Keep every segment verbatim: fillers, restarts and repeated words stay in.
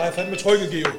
har fandme trykket, Geo.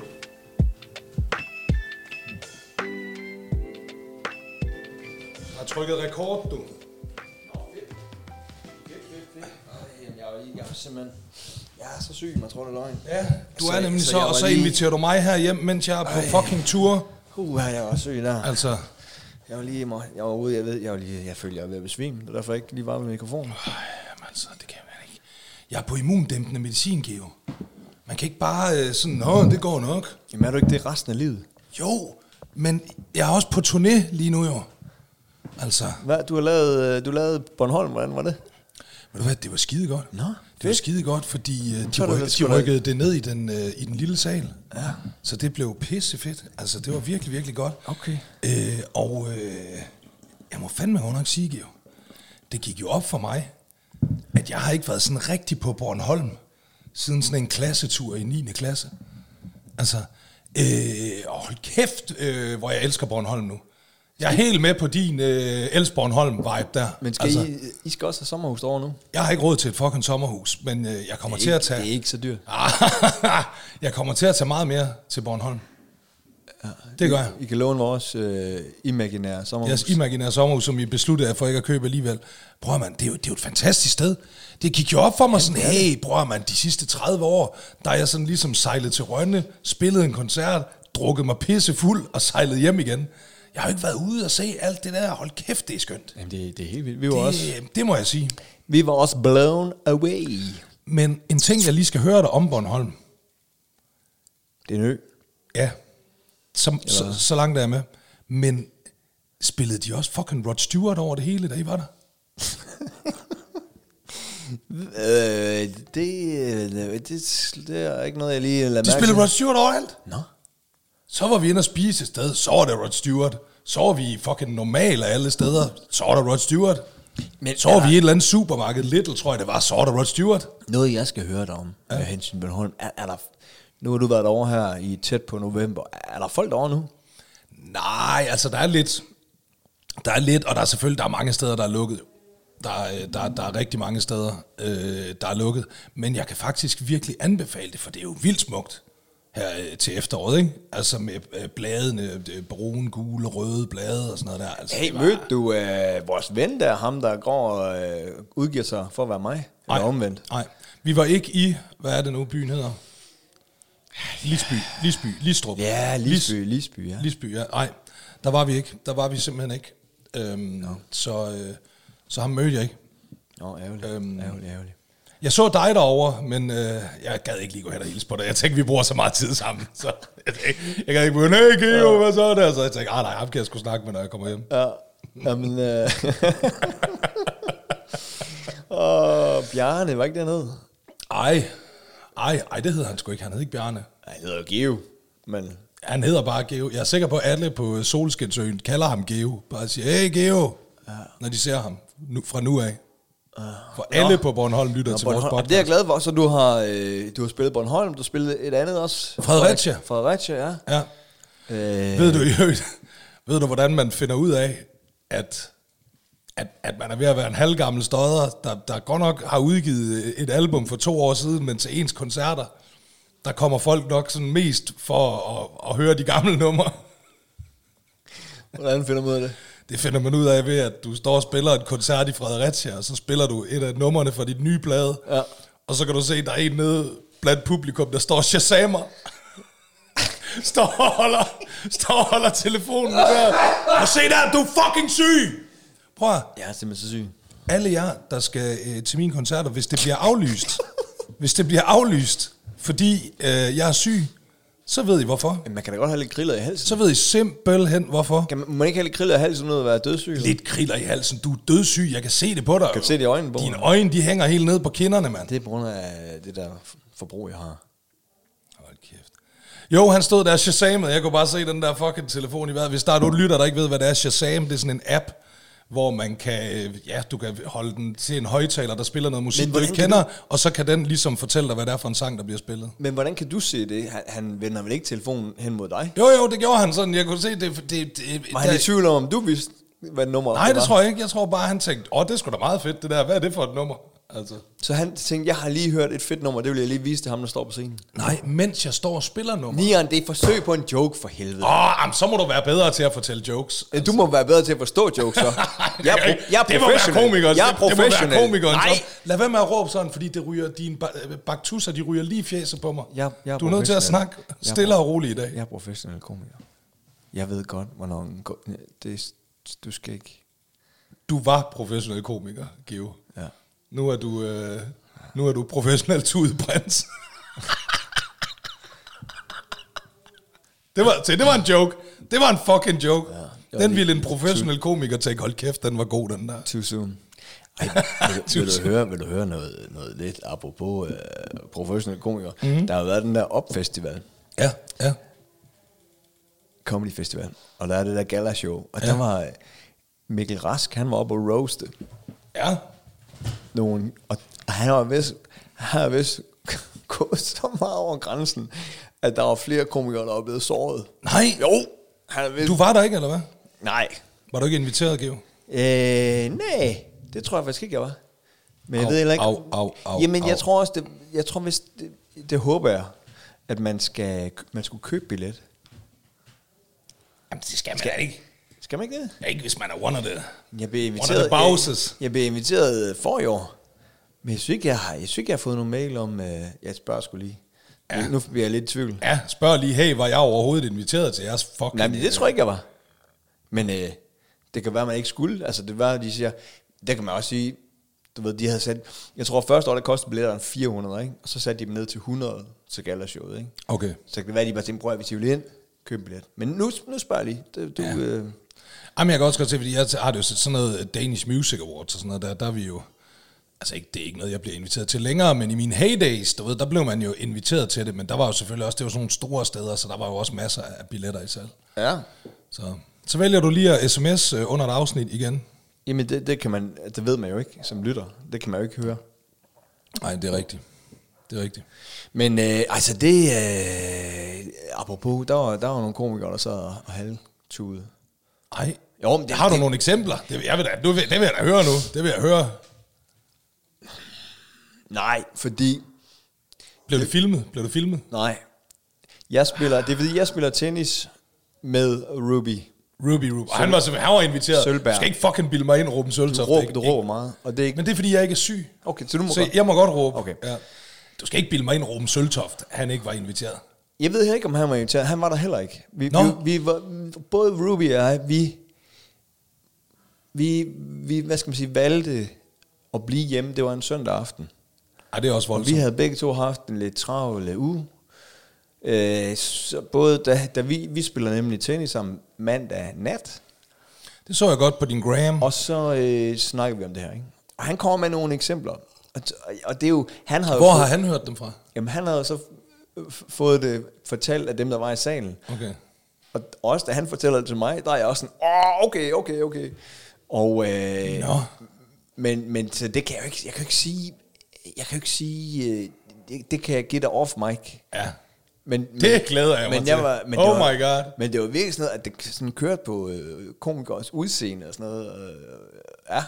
Jeg har trykket rekord, du. Nå, fedt. Fedt, fedt, fedt. Ej, jeg er, jeg er simpelthen... Jeg er så syg, man tror, det er løgn. Ja, du så, er nemlig så, så og så lige... inviterer du mig her hjem, mens jeg er på Ej. fucking tur. Uh, jeg var syg der. Altså... Jeg var lige, jeg var ude, jeg ved, jeg var lige, jeg følte, jeg var ved at besvime. Det er derfor, jeg ikke lige var med mikrofonen. Ej, jamen altså, det kan jeg ikke. Jeg er på immundæmpende medicin, Geo. Man kan ikke bare øh, sådan, nå, det går nok. Jamen er du ikke det resten af livet? Jo, men jeg er også på turné lige nu, jo. Altså... Hvad, du har lavet, du lavede Bornholm, hvordan var det? Ved du hvad, det var skide godt. Nå, det var skide godt, fordi øh, de, så ryk, det, de rykkede det ned i den, øh, i den lille sal. Ja. Så det blev pissefedt. Altså, det var virkelig, virkelig godt. Okay. Øh, og øh, jeg må fandme godt nok sige, Geo, det gik jo op for mig, at jeg har ikke været sådan rigtig på Bornholm, siden sådan en klassetur i niende klasse. Altså, øh, hold kæft, øh, hvor jeg elsker Bornholm nu. Jeg er helt med på din øh, Els Bornholm-vibe der. Men skal altså, I, I skal også have sommerhus over nu? Jeg har ikke råd til et fucking sommerhus, men øh, jeg kommer til ikke, at tage... Det er ikke så dyrt. Jeg kommer til at tage meget mere til Bornholm. Ja, det gør jeg. I, I kan låne vores øh, imaginære sommerhus. Jeres imaginære sommerhus, som I besluttede for ikke at købe alligevel. Prøv man, det er, jo, det er jo et fantastisk sted. Det gik jo op for mig sådan, hey, prøv man, de sidste tredive år, der er jeg sådan ligesom sejlet til Rønne, spillet en koncert, drukket mig pisse fuld og sejlet hjem igen. Jeg har jo ikke været ude og se alt det der. Hold kæft, det er skønt. Jamen, det, det er helt vildt. Vi var det, også, det må jeg sige. Vi var også blown away. Men en ting, jeg lige skal høre dig om Bornholm. Det er en ø. Ja, så, så, så langt er jeg med. Men spillede de også fucking Rod Stewart over det hele, da I var der? øh, det, det, det er ikke noget, jeg lige lader mærke til. De spillede Rod Stewart overalt? Nå. Så var vi inde og spise et sted, så var det Rod Stewart. Så var vi fucking normale alle steder, så var der Rod Stewart. Men så var vi i et eller andet supermarked, Little tror jeg det var, så var der Rod Stewart. Noget jeg skal høre dig om, ja. Med hensyn til Bornholm, er, er der, nu har du været over her i tæt på november, er der folk derovre nu? Nej, altså der er lidt, der er lidt, og der er selvfølgelig, der er mange steder, der er lukket. Der er, der, der er rigtig mange steder, øh, der er lukket, men jeg kan faktisk virkelig anbefale det, for det er jo vildt smukt. Her til efteråret, ikke? Altså med øh, bladene, brune, gule, røde blade og sådan noget der. Altså, hey, var... mødte du øh, vores ven der, ham der går og øh, udgiver sig for at være mig? Eller nej, omvendt? Nej, vi var ikke i, hvad er det nu, byen hedder? Lisby, Lisby, Listrup. Ja, Lisby, Lisby, ja. Lisby, ja. Nej, der var vi ikke. Der var vi simpelthen ikke. Øhm, no. Så, øh, så ham mødte jeg ikke. Nå, ærgerligt, øhm, ærgerligt, ærgerligt. Jeg så dig derovre, men øh, jeg gad ikke lige gå hen og hilse på dig. Jeg tænkte, vi bruger så meget tid sammen. Så jeg, tænkte, jeg gad ikke begynde, hey Geo, hvad så er det? Så jeg tænkte, ah nej, ham kan jeg sgu snakke med, når jeg kommer hjem. Ja, jamen... Øh... Åh, Bjarne, var ikke dernede? Ej, ej, ej, det hedder han sgu ikke. Han hed ikke Bjarne. Ej, han hedder jo Geo, men... Han hedder bare Geo. Jeg er sikker på, at alle på Solskinsøen kalder ham Geo. Bare siger, hey Geo, ja. Når de ser ham nu, fra nu af. For alle Nå. På Bornholm lytter Nå, til Bornholm. Vores podcast. Det er jeg glad for. Så du har, øh, du har spillet Bornholm, du har spillet et andet også. Fredericia. Fredericia, ja. Ja. Øh. Ved du ved du, hvordan man finder ud af, at, at, at man er ved at være en halvgammel stodder, der, der godt nok har udgivet et album for to år siden, men til ens koncerter, der kommer folk nok sådan mest for at, at høre de gamle numre. Hvordan finder man ud af det? Det finder man ud af ved, at du står og spiller en koncert i Fredericia, og så spiller du et af numrene fra dit nye plade. Ja. Og så kan du se, at der er en nede blandt publikum, der står og shazamer. står og holder, står og holder telefonen der. Og se der, du er fucking syg! Prøv at. Jeg er simpelthen så syg. Alle jer, der skal øh, til mine koncerter, hvis det bliver aflyst, hvis det bliver aflyst, fordi øh, jeg er syg, så ved I hvorfor. Men man kan da godt have lidt kriller i halsen. Så ved I simpelthen hvorfor. Kan man, man ikke have lidt kriller i halsen uden at være dødssyg? Lidt kriller i halsen. Du er dødssyg. Jeg kan se det på dig. Kan du se det i øjnene på Dine øjne, de hænger helt ned på kinderne, mand. Det er på grund af det der forbrug, jeg har. Hold kæft. Jo, han stod der Shazam'et. Jeg kunne bare se den der fucking telefon i vejret. Hvis der er nogen lytter, der ikke ved, hvad det er, Shazam, det er sådan en app, hvor man kan, ja, du kan holde den til en højtaler, der spiller noget musik, du ikke kender, du... og så kan den ligesom fortælle dig, hvad det er for en sang, der bliver spillet. Men hvordan kan du se det? Han, han vender vel ikke telefonen hen mod dig? Jo, jo, det gjorde han sådan. Jeg kunne se det. det, det var han der... i tvivl om, du vidste, hvad nummer Nej, det, det tror jeg ikke. Jeg tror bare, han tænkte, åh, det er sgu da meget fedt, det der. Hvad er det for et nummer? Altså. Så han tænkte, jeg har lige hørt et fedt nummer, det vil jeg lige vise til ham, der står på scenen. Nej, mens jeg står og spiller nummer. Nieren, det er forsøg på en joke for helvede. Åh, oh, så må du være bedre til at fortælle jokes. Altså. Du må være bedre til at forstå jokes, så. Jeg er, pro- jeg er det må være komikeren. Jeg er professionel. Det må være komikeren. Nej. Lad være med at råbe sådan, fordi det ryger, dine baktusser, de ryger lige i fjeset på mig. Jeg, jeg er du er nødt til at snakke stille og roligt i dag. Jeg er professionel komiker. Jeg ved godt, hvornår en go- det, du skal ikke... Du var professionel komiker, Geo. Ja. Nu er du, øh, nu er du professionel tudeprins. det, var, se, det var en joke. Det var en fucking joke. Ja, den ville en professionel komiker tænke, hold kæft, den var god, den der. Too soon. Ej, vil, vil, du høre, vil du høre noget, noget lidt apropos øh, professionel komiker? Mm-hmm. Der har været den der Op-festival. Ja, ja. Comedy Festival. Og der er det der gala-show. Og ja. Der var Mikkel Rask, han var oppe og roaste. Ja. Nogen, og han var vist, han var vist gået så meget over grænsen, at der var flere komikere, der var blevet såret. Nej. Jo. Han vist, du var der ikke, eller hvad? Nej. Var du ikke inviteret, Geo? Øh, nej. Det tror jeg faktisk ikke, jeg var. Men jeg au, ved heller ikke... Au, au, au, jamen, au. jeg tror også, det, jeg tror vist, det, det håber jeg, at man skal, man skulle købe billet. Jamen, det skal man skal ikke. Skal man ikke det? Ja, ikke hvis man er one of the, jeg blev inviteret, one of the bosses. Jeg, jeg blev inviteret for i år. Men jeg synes ikke, jeg har, jeg synes ikke, jeg har fået nogle mail om... Øh, jeg spørger sgu lige. Ja. Nu bliver jeg lidt i tvivl. Ja, spørg lige, hey, var jeg overhovedet inviteret til jeres fucking... Nej, men det tror jeg ikke, jeg var. Men øh, det kan være, man ikke skulle. Altså, det var, de siger... Det kan man også sige... Du ved, de havde sat... Jeg tror, første år, der kostede billetterne fire hundrede, ikke? Og så satte de dem ned til hundrede til galashowet, ikke? Okay. Så det kan være, de bare tænkte, prøv at vi vil ind, køb en billet. Men nu, nu spørger jeg lige. Du, du, ja. øh... Jamen, jeg kan også godt se, fordi jeg har det jo sådan noget Danish Music Awards og sådan noget, der, der er vi jo... Altså, ikke, det er ikke noget, jeg bliver inviteret til længere, men i mine heydays, du ved, der blev man jo inviteret til det, men der var jo selvfølgelig også, det var sådan nogle store steder, så der var jo også masser af billetter i salg. Ja. Så, så vælger du lige at sms under et afsnit igen. Jamen, det, det kan man, det ved man jo ikke som lytter. Det kan man jo ikke høre. Nej, det er rigtigt. Det er rigtigt. Men øh, altså, det... Øh, apropos, der var, der var nogle komikere, der sad og halvtude. Ej. Jo, men det, har du det, nogle eksempler? Det, jeg vil da, nu, det vil jeg da høre nu. Det vil jeg høre. Nej, fordi... Blev det filmet? Blev det filmet? Nej. Jeg spiller... Det er fordi, jeg spiller tennis med Ruby. Ruby, Ruby. Han var, simpelthen, han var inviteret. Sølberg. Du skal ikke fucking bilde mig ind, Ruben Søltoft. Du råber, du råber meget. Og det er ikke... Men det er fordi, jeg ikke er syg. Okay, så du må så godt... jeg må godt råbe. Okay. Ja. Du skal ikke bilde mig ind, Ruben Søltoft. Han ikke var inviteret. Jeg ved heller ikke, om han var inviteret. Han var der heller ikke. Vi, vi, vi var, både Ruby og jeg, vi, vi, vi, hvad skal man sige, valgte at blive hjemme. Det var en søndag aften. Ja, det er også voldsomt. Og vi havde begge to haft en lidt travl uge. Øh, så både da, da vi, vi spiller nemlig tennis sammen mandag nat. Det så jeg godt på din gram. Og så øh, snakker vi om det her, ikke? Og han kommer med nogle eksempler. Og, og det er jo... Han har Hvor jo har fået, han hørt dem fra? Jamen, han havde så fået det fortalt af dem, der var i salen. Okay. Og også da han fortæller det til mig, der er jeg også sådan, åh, okay, okay, okay. Og, øh, Nå. men, men så det kan jeg jo ikke, jeg kan jo ikke sige, jeg kan jo ikke sige, øh, det, det kan jeg give dig off mic. Ja. Men, det men, glæder jeg mig men til. Jeg var, men oh det var, my god. Men det var virkelig sådan noget, at det sådan kørte på øh, komikers udseende og sådan noget. Øh, ja.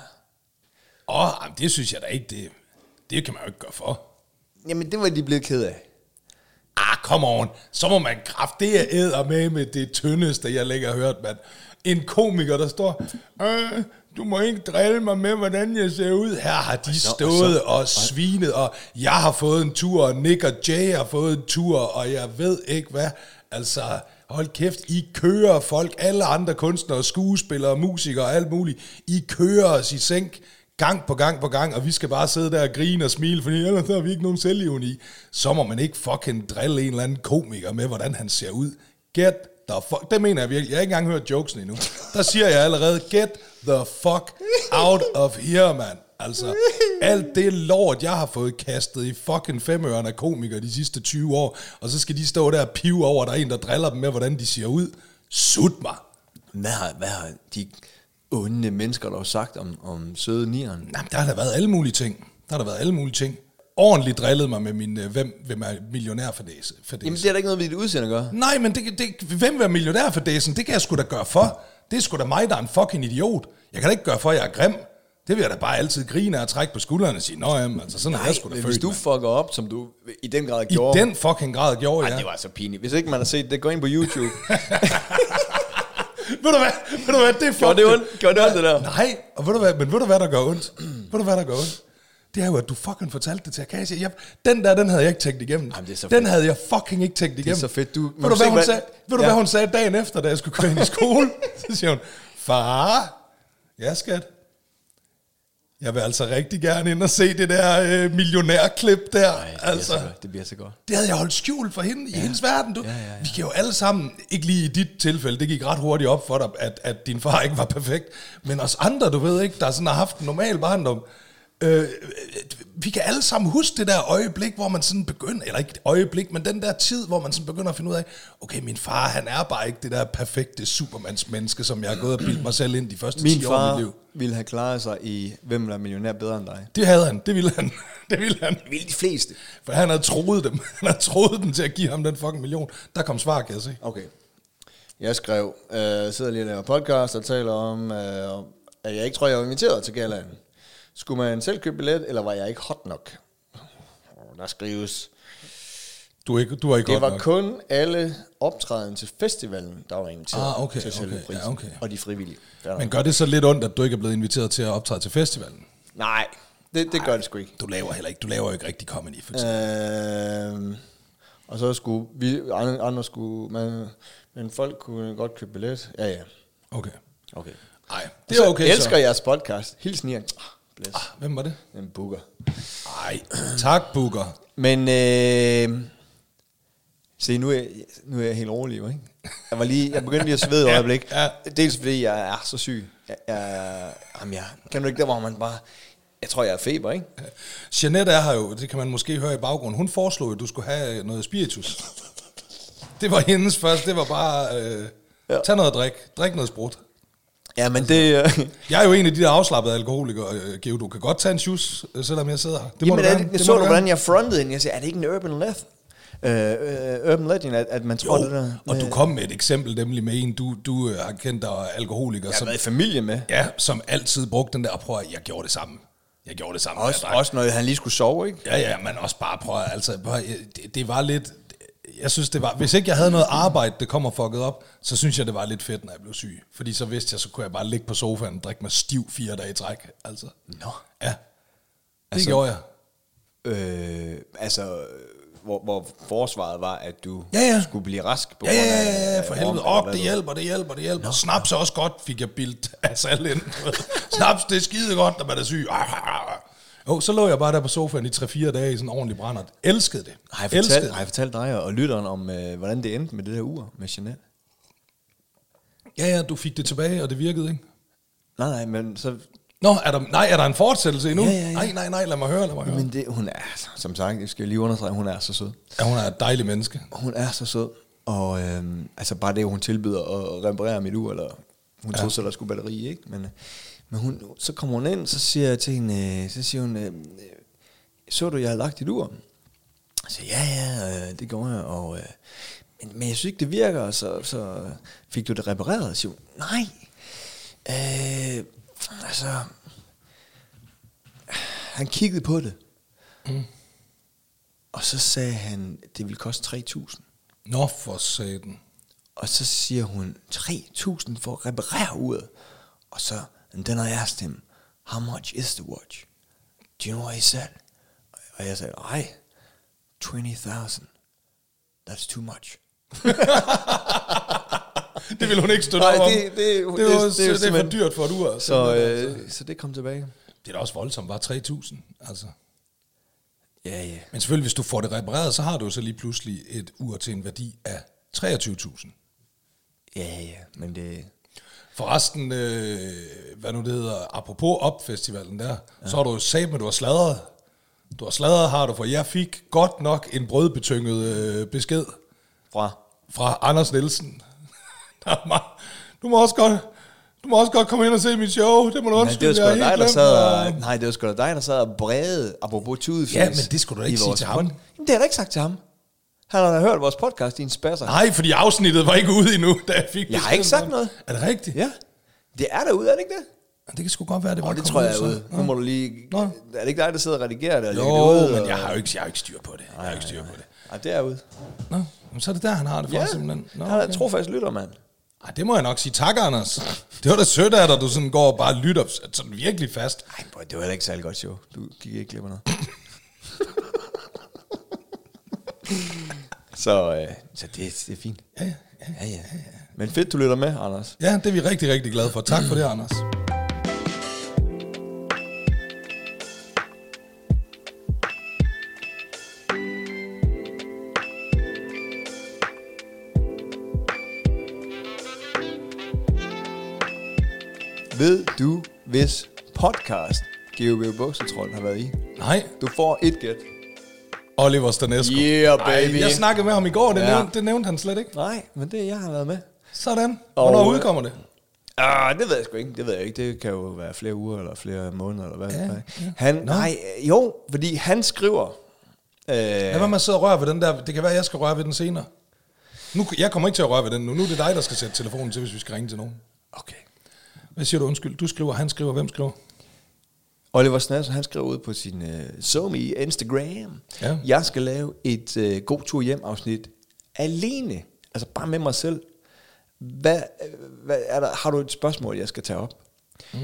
Åh, oh, det synes jeg da ikke, det, det kan man jo ikke gøre for. Jamen, det var de blevet ked af. Ah, come on. Så må man kraft det er æder med med det tyndeste, jeg lægger hørt, mand. En komiker, der står, øh, du må ikke drille mig med, hvordan jeg ser ud. Her har de så, stået og, så, og svinet, og jeg har fået en tur, og Nick og Jay har fået en tur, og jeg ved ikke hvad. Altså, hold kæft, I kører folk, alle andre kunstnere, skuespillere, musikere og alt muligt. I kører os i sænk gang på gang på gang, og vi skal bare sidde der og grine og smile, fordi ellers har vi ikke nogen selvivni. Så må man ikke fucking drille en eller anden komiker med, hvordan han ser ud. Get the fuck... Det mener jeg virkelig. Jeg har ikke engang hørt jokesen endnu. Der siger jeg allerede, get the fuck out of here, man. Altså, alt det lort, jeg har fået kastet i fucking femøren af komikere de sidste tyve år, og så skal de stå der og pive over, der er en, der driller dem med, hvordan de ser ud. Sut mig. Hvad har, hvad har de onde mennesker, der har sagt om, om søde nieren? Jamen, der har der været alle mulige ting. Der har der været alle mulige ting. Ordentligt drillet mig med min, hvem, hvem er millionærfadæse. Jamen, det er da ikke noget med dit udseende at gøre. Nej, men det, det, hvem er millionærfadæsen? Det kan jeg sgu da gøre for. Det er sgu da mig, der er en fucking idiot. Jeg kan da ikke gøre for, at jeg er grim. Det vil jeg da bare altid grine af at trække på skuldrene og sige, nå jamen, altså sådan er jeg sgu da født. Hvis du man. fucker op, som du i den grad I gjorde. den fucking grad gjorde, ja. Ej, det var så pinligt. Hvis ikke man har set det, gå ind på YouTube. Ved du hvad, ved du hvad, det er Gjorde det ondt? Gjorde det ondt, det der? Nej, og ved du hvad, men ved du hvad, der gør ondt? ved du hvad, der gør ondt? Det er jo, at du fucking fortalte det til Akasia. Jeg, den der, den havde jeg ikke tænkt igennem. Jamen, det er så den fedt. havde jeg fucking ikke tænkt igennem. Det er så fedt. Du, ved du, hvad hun, sagde, ved du ja. hvad hun sagde dagen efter, da jeg skulle køre ind i skole? Så siger hun, far, ja skat, jeg vil altså rigtig gerne ind og se det der øh, millionærklip der. Ej, det, altså, bliver det bliver så godt. Det havde jeg holdt skjult for hende ja. i hendes verden. Du. Ja, ja, ja. Vi kan jo alle sammen, ikke lige i dit tilfælde, det gik ret hurtigt op for dig, at, at din far ikke var perfekt, men os andre, du ved ikke, der sådan har haft en normal barndom, øh, vi kan alle sammen huske det der øjeblik, hvor man sådan begynder, eller ikke et øjeblik, men den der tid, hvor man sådan begynder at finde ud af, okay, min far, han er bare ikke det der perfekte supermandsmenneske, som jeg har gået og bildt mig selv ind de første min ti år af mit liv. Min far ville have klaret sig i Hvem er millionær bedre end dig? Det havde han, det ville han, det ville han. Det ville de fleste. For han havde troet dem, han havde troet dem til at give ham den fucking million. Der kom svar, kan jeg se. Okay. Jeg skrev, øh, sidder lige og laver podcast og taler om, øh, at jeg ikke tror, jeg var inviteret til galaen. Skulle man selv købe billet, eller var jeg ikke hot nok? Der skrives, Du, er ikke, du var ikke det var nok. kun alle optræden til festivalen, der var inviteret Ah, okay, til selve okay, prisen, ja, okay. og de frivillige. Der Men gør det så lidt ondt, at du ikke er blevet inviteret til at optræde til festivalen? Nej, det, det gør det sgu ikke. Du laver heller ikke, du laver jo ikke rigtig comedy, for eksempel. Øh, og så skulle vi, andre, andre skulle, man, men folk kunne godt købe billet. Ja, ja. Okay. Okay. Nej, det er okay Jeg elsker så. jeres podcast. Hilsen Ian. Bless. Ah, hvem var det? En booker. Nej, tak, Booker. Men, øh, se, nu er, jeg, nu er jeg helt rolig, jo, ikke? Jeg var lige, jeg begyndte lige at svede et øjeblik. ja. Dels fordi jeg er så syg. Jeg, jeg, jamen, jeg kan du ikke der, hvor man bare, jeg tror, jeg er feber, ikke? Jeanette er her jo, det kan man måske høre i baggrunden. Hun foreslog, at du skulle have noget spiritus. Det var hendes først, det var bare, øh, Ja. tag noget drik, drik noget sprut. Ja, men det... Øh, Jeg er jo en af de der afslappede alkoholikere, øh, Geo. Du kan godt tage en shoes, øh, selvom jeg sidder her. Det må jamen, du er gerne. det, Det så må du, du hvordan gerne. jeg frontede hende? Jeg sagde, er det ikke en urban legend? Uh, uh, urban legend, at, at man tror, Jo, det der... og du kom med et eksempel, nemlig med en, du, du øh, har kendt dig alkoholiker, Jeg har som, været i familie med. ja, som altid brugte den der, og prøv at, jeg gjorde det samme. Jeg gjorde det samme. Også, jeg drak. også når han lige skulle sove, ikke? Ja, ja, men også bare prøv at, altså, prøv, at- det, det var lidt, jeg synes det var, hvis ikke jeg havde noget arbejde, det kom og fucket op, så synes jeg det var lidt fedt, når jeg blev syg. Fordi så vidste jeg, så kunne jeg bare ligge på sofaen og drikke mig stiv fire dage i træk, altså. Nå. Ja, det Altså, gjorde jeg. Øh, altså, hvor, hvor forsvaret var, at du Ja, ja. skulle blive rask på Ja, ja, grund af- ja, ja, for af helvede. rom, eller Op, hvad det du- hjælper, det hjælper, det hjælper. Snaps er også godt, fik jeg bildt af salg ind. Snaps, det er skide godt, når man er syg. Jo, så lå jeg bare der på sofaen i tre fire dage i sådan en ordentlig brændert. Elskede det. Har jeg, Elskede fortalt, har jeg fortalt dig og lytteren om, øh, hvordan det endte med det der ur med Jeanette? Ja, ja, du fik det tilbage, og det virkede, ikke? Nej, nej, men så... Nå, er der, nej, er der en fortsættelse endnu? Ja, ja, ja. Nej, nej, nej, lad mig høre, lad mig høre. Men det, hun er, som sagt, jeg skal lige understrege, hun er så sød. Ja, hun er et dejligt menneske. Hun er så sød. Og øhm, altså bare det, hun tilbyder at reparere mit ur, eller hun ja. tog så, der skulle batteri, ikke? Men, men hun, så kommer hun ind, så siger jeg til hende, så siger hun, øh, så du, jeg har lagt dit ur? Så ja, ja, øh, det gjorde jeg, og, øh, men, men jeg synes ikke, det virker, så, så fik du det repareret? Så siger hun, nej, øh, altså, han kiggede på det, mm. og så sagde han, det ville koste tre tusind. Nå, for satan. Og så siger hun, tre tusind for at reparere uret. Og så, and then I asked him, how much is the watch? Do you know what he said? Og jeg sagde, ej, twenty thousand. That's too much. Det vil hun ikke støtte Nej, op om. det- det- det, det- var, det- det, det er det er for simpelthen- dyrt for et ur. Så, simpelthen, øh, så det kom tilbage. Det er da også voldsomt, bare tre tusind. Altså. Ja, ja. Men selvfølgelig, hvis du får det repareret, så har du jo så lige pludselig et ur til en værdi af treogtyve tusind. Ja, ja, men det... Forresten, øh, hvad nu det hedder, apropos op-festivalen der, ja. så har du jo sagt med, du har sladret. Du har sladret, har du, for jeg fik godt nok en brødbetynget øh, besked Fra? fra Anders Nielsen. du må også godt... Du må også godt komme ind og se mit show. Det må du Nej, undskylde. det var sgu jeg da har dig, der helt sad glemt, og, nej, det var sgu da dig, der sad og brede, apropos tudefis. Ja, men det skulle du da ikke i sige vores til ham. pod- Jamen, det har jeg da ikke sagt til ham. Han har da hørt vores podcast i en spasser. Nej, fordi afsnittet var ikke ude endnu, da jeg fik Jeg har beskeden ikke sagt om- noget. Er det rigtigt? Ja, det er derude, er det ikke det? Det kan sgu godt være, det var oh, det tror jeg er ude. Nu må du lige... Nå. Er det ikke dig, der sidder og redigerer det? Jo, det men og... jeg har jo ikke, jeg har ikke styr på det. Jeg har ikke styr på det. Nej, det er ude. Nå, så er det der, han har det for ja. simpelthen. Nå, han er okay. Trofast lytter, mand. Ej, det må jeg nok sige. Tak, Anders. Det var da sødt af dig, du sådan går og bare lytter sådan virkelig fast. Nej, boy, det var heller ikke særlig godt show. Du gik ikke glip af noget. så øh, så det, det er fint. Ja, ja, ja, ja. Men fedt, du lytter med, Anders. Ja, det er vi rigtig, rigtig glade for. Tak for det, Anders. Ved du, hvis podcast G O V Buksetrollen har været i? Nej. Du får et gæt. Oliver Stanesco. Yeah, baby. Ej, jeg snakkede med ham i går, det, ja. nævnte, det nævnte han slet ikke. Nej, men det jeg har været med. Sådan. Hvornår og, udkommer det? Ah, det ved jeg sgu ikke. Det ved jeg ikke. Det kan jo være flere uger eller flere måneder eller hvad. Ja, ja. Han, nej, jo, fordi han skriver. Øh, Lad være med at sidde og røre ved den der. Det kan være, at jeg skal røre ved den senere. Nu, jeg kommer ikke til at røre ved den nu. Nu er det dig, der skal sætte telefonen til, hvis vi skal ringe til nogen. Okay. Hvad siger du? Undskyld. Du skriver, han skriver, hvem skriver? Oliver Snas, han skrev ud på sin uh, SoMe Instagram. Ja. Jeg skal lave et uh, god tur hjem afsnit alene. Altså bare med mig selv. Hvad, hvad er der? Har du et spørgsmål, jeg skal tage op? Mm.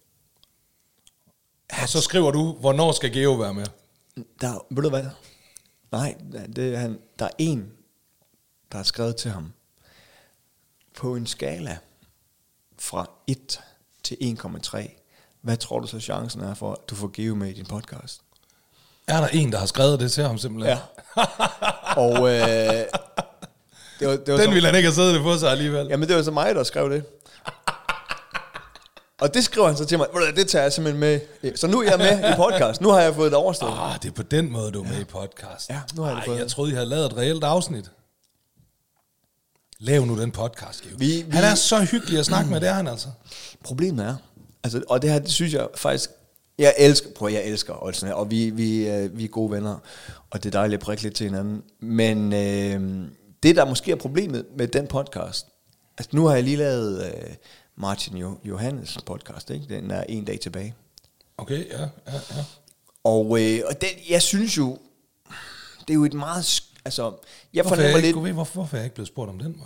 Og så skriver du, hvornår skal Geo være med? Der, ved du hvad? Nej, det er han, der er en, der har skrevet til ham. På en skala fra et til en komma tre. Hvad tror du så chancen er for, at du får Geo med i din podcast? Er der en, der har skrevet det til ham simpelthen? Ja. Og øh, det var, det var den så, ville han ikke have siddet det på sig alligevel. Jamen det var så mig, der skrev det. Og det skriver han så til mig. Det tager jeg simpelthen med. Så nu er jeg med i podcast. Nu har jeg fået det overstået. Ah, det er på den måde, du er ja. med i podcast. Ja, nu har jeg det fået. Ej, jeg troede, I havde lavet et reelt afsnit. Lav nu den podcast, Geo. Vi, vi, han er så hyggelig at snakke med, det er han altså. Problemet er, altså, og det her, det synes jeg faktisk, jeg elsker, prøv, jeg elsker Olsen, og vi, vi, øh, vi er gode venner, og det er dejligt at prikke lidt til hinanden. Men øh, det, der måske er problemet med den podcast, altså nu har jeg lige lavet øh, Martin jo, Johannes podcast, ikke? Den er en dag tilbage. Okay, ja, ja, ja. Og, øh, og den, jeg synes jo, det er jo et meget, altså, jeg hvorfor fornemmer jeg lidt... Ikke, hvorfor, hvorfor er jeg ikke blevet spurgt om den, man?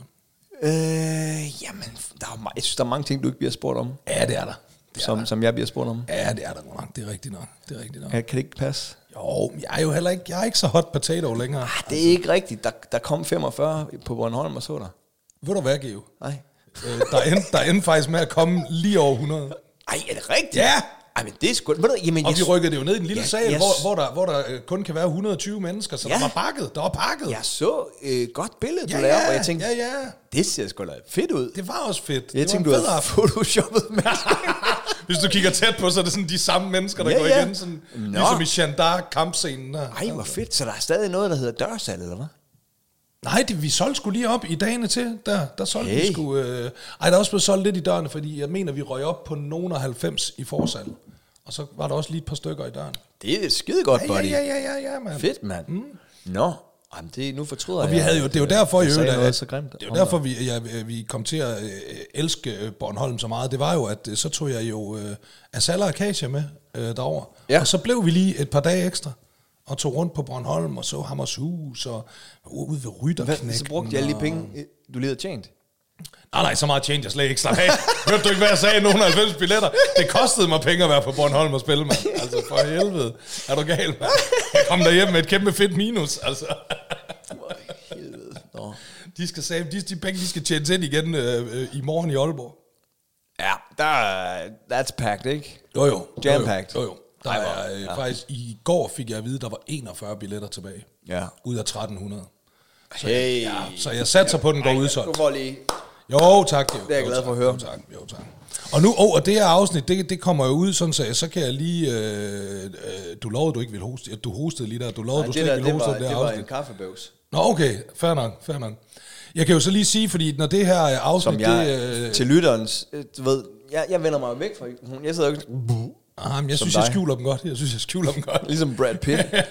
Øh, jamen, der er, jeg synes, der er mange ting, du ikke bliver spurgt om. Ja, det er der. Det er som, der. som jeg bliver spurgt om. Ja, det er der nok. Det er rigtigt nok. Det er rigtigt nok. Kan, kan det ikke passe? Jo, jeg er jo heller ikke, jeg er ikke så hot potato længere. Ah, det er altså ikke rigtigt. Der, der kom femogfyrre på Bornholm og så der. Ved du hvad, Geo? Nej. øh, der, endte, der endte faktisk med at komme lige over hundrede. Ej, er det rigtigt? Ja! Ej, men det er sgu... Jamen, og vi rykkede det jo ned i en lille ja, sal, jeg, hvor, hvor, der, hvor der kun kan være et hundrede og tyve mennesker, så ja. der var pakket. Der var pakket. Jeg så et øh, godt billede, du ja, lavede, ja, og jeg tænkte, ja, ja. det ser sgu da fedt ud. Det var også fedt. Jeg det tænkte, du havde photoshoppet mennesker. Hvis du kigger tæt på, så er det sådan de samme mennesker, der ja, går ja. igen. Sådan, ligesom i Jeanne d'Arc kampscenen der. Ej, hvor fedt. Så der er stadig noget, der hedder dørsalg, eller hvad? Nej, det, vi solgte sgu lige op i dagene til. Der, der solgte hey. vi sgu... Øh, ej, der er også blevet solgt lidt i dørene, fordi jeg mener, vi røg op på nogen af halvfems i forsalg. Og så var der også lige et par stykker i døren. Det er skide godt, ja, buddy. Ja, ja, ja, ja, mand. Fedt, mand. Mm. Nå, jamen det, nu fortryder og jeg. Vi havde jo, det er jo derfor, jeg, jo, jeg der, noget så grimt. det er jo derfor vi, ja, vi kom til at øh, elske Bornholm så meget. Det var jo, at så tog jeg jo øh, Asala Acacia med øh, derover. Ja. Og så blev vi lige et par dage ekstra. Og tog rundt på Bornholm og så Hammershus og ude ved Rytterknægten. Så brugte jeg lige penge, du lige havde tjent? Nej, nej, så meget tjente jeg slet ikke. Slap af. Hørte du ikke, hvad jeg sagde? Nogle af halvfems billetter. Det kostede mig penge at være på Bornholm og spille, mand. Altså, for helvede. Er du gal, mand? Jeg kom derhjem med et kæmpe fedt minus, altså. For helvede. Nå. De skal save, de, de penge, de skal tjenes ind igen øh, øh, i morgen i Aalborg. Ja, der that's packed, ikke? Jo, jo. Jam-packed. Jo, jo. Der er, øh, ja. Faktisk, i går fik jeg at vide, at der var enogfyrre billetter tilbage. Ja. Ud af tretten hundrede. Så, hey. ja, så jeg satser på, at den går udsolgt. Du får lige... Jo, tak. Jo, det er jeg glad for at høre. Jo, tak. Jo, tak. Og nu, oh, og det her afsnit, det, det kommer jo ud, sådan så, så kan jeg lige... Øh, øh, du lovede, du ikke ville hoste. Du hostede lige der. Du lovede, nej, du slet ikke ville hoste det, det her afsnit. afsnit. Det var en kaffebøvs. Nå, okay. Fair nok, fair nok. Jeg kan jo så lige sige, fordi når det her afsnit... Som jeg, det, øh, til lytterens... Du ved, jeg, jeg vender mig væk fra... Jeg sidder jo ikke... Ah, men jeg synes, dig. jeg skjuler dem godt. Jeg synes, jeg skjuler dem godt. Ligesom Brad Pitt.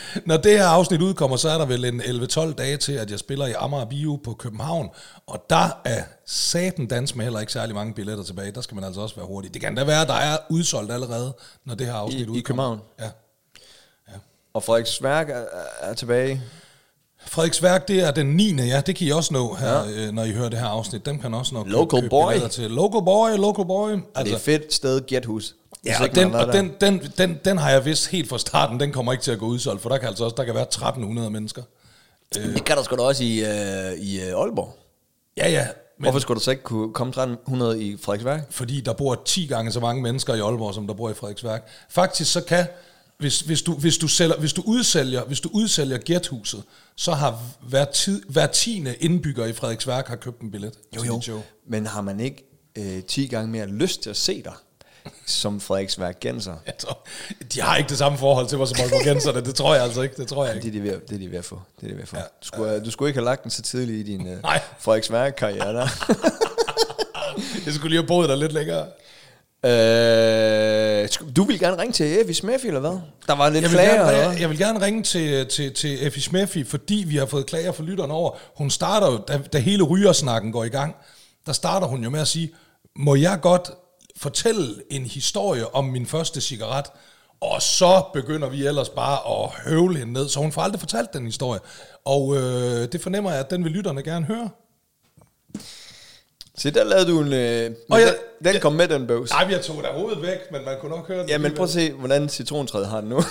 Når det her afsnit udkommer, så er der vel en elleve tolv dage til, at jeg spiller i Amager Bio på København. Og der er satan dans med heller ikke særlig mange billetter tilbage. Der skal man altså også være hurtig. Det kan da være, at der er udsolgt allerede, når det her afsnit I, udkommer. I København? Ja. Og Frederiksværk er, er tilbage. Frederiksværk, det er den niende Ja, det kan I også nå, her, ja. øh, når I hører det her afsnit. Dem kan også nå købe, Local købe boy. til. Local boy, local boy. Altså, Altså, det er et fedt sted, Gethus. ja, og, den, og den, den, den, den har jeg vidst helt fra starten. Den kommer ikke til at gå udsolgt, for der kan altså også der kan være tretten hundrede mennesker. Det kan der sgu da også i, uh, i uh, Aalborg. Ja, ja. Men hvorfor skulle der så ikke kunne komme tretten hundrede i Frederiksværk? Fordi der bor ti gange så mange mennesker i Aalborg, som der bor i Frederiksværk. Faktisk så kan, hvis, hvis, du, hvis, du, sælger, hvis, du, udsælger, hvis du udsælger Gæthuset, så har hver, tid, hver tiende indbygger i Frederiksværk har købt en billet. Jo, jo. Show. Men har man ikke øh, ti gange mere lyst til at se dig, som Frederiksværk genser? Jeg tror, de har ikke det samme forhold til mig som Aalborg genserne. Det tror jeg altså ikke. Det tror jeg ikke. Det er de ved, det er de ved at få. Det er de ved at få. Ja. Du, skulle, du skulle ikke have lagt den så tidligt i din øh, Frederiksværk-karriere der. Jeg skulle lige have boet der lidt længere. Øh, du vil gerne ringe til Effie Smeffi, eller hvad? Der var lidt jeg klager, gerne, eller jeg, jeg vil gerne ringe til, til, til Effie Smeffi, fordi vi har fået klager fra lytterne over. Hun starter jo, da, da hele rygersnakken går i gang, der starter hun jo med at sige, må jeg godt fortælle en historie om min første cigaret? Og så begynder vi ellers bare at høvle hende ned, så hun får aldrig fortalt den historie. Og øh, det fornemmer jeg, at den vil lytterne gerne høre. Så der lavede du en... Øh, og jeg, den, den jeg, kom med, den bøvs. Nej, jeg tog da hovedet væk, men man kunne nok høre den. Ja, men prøv at se, hvordan citrontræet har den nu.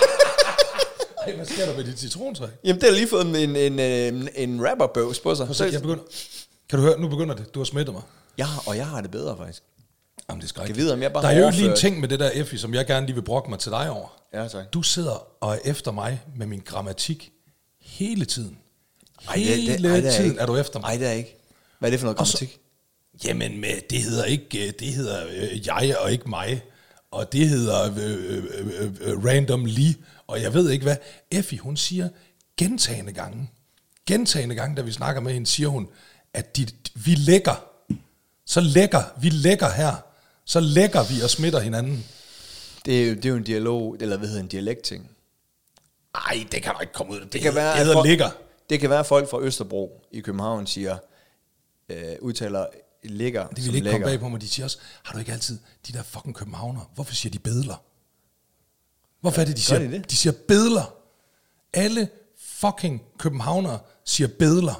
Ej, hvad sker der med dit citrontræ? Jamen, det har lige fået en, en, en, en rapper-bøvs på sig. Så jeg begynder, kan du høre, nu begynder det. Du har smittet mig. Ja, og jeg har det bedre, faktisk. Jamen, det er skrækkeligt. Jeg ved, om jeg bare der er jo lige en ting med det der, Effie, som jeg gerne lige vil brokke mig til dig over. Ja, tak. Du sidder og er efter mig med min grammatik hele tiden. Ej, hele det, det, ej, det er tiden ikke. er du efter mig. Nej, det er ikke. Hvad er det for noget grammatik? Så, jamen, det hedder ikke, det hedder øh, jeg og ikke mig. Og det hedder øh, øh, øh, randomly. Og jeg ved ikke hvad. Effie, hun siger gentagende gange. Gentagende gange, da vi snakker med hende, siger hun, at de, vi lægger. Så lægger, vi lægger her. Så lægger vi og smitter hinanden. Det er jo, det er jo en dialog, eller hvad hedder en dialektting. Nej, det kan du ikke komme ud af. Det, det kan være, det hedder folk, ligger. Det kan være, at folk fra Østerbro i København siger, øh, udtaler ligger. Det vil ikke komme bag på mig. De siger også, har du ikke altid de der fucking københavner? Hvorfor siger de bedler? Hvorfor er det, de siger? De, det? de siger bedler. Alle fucking københavnere siger bedler.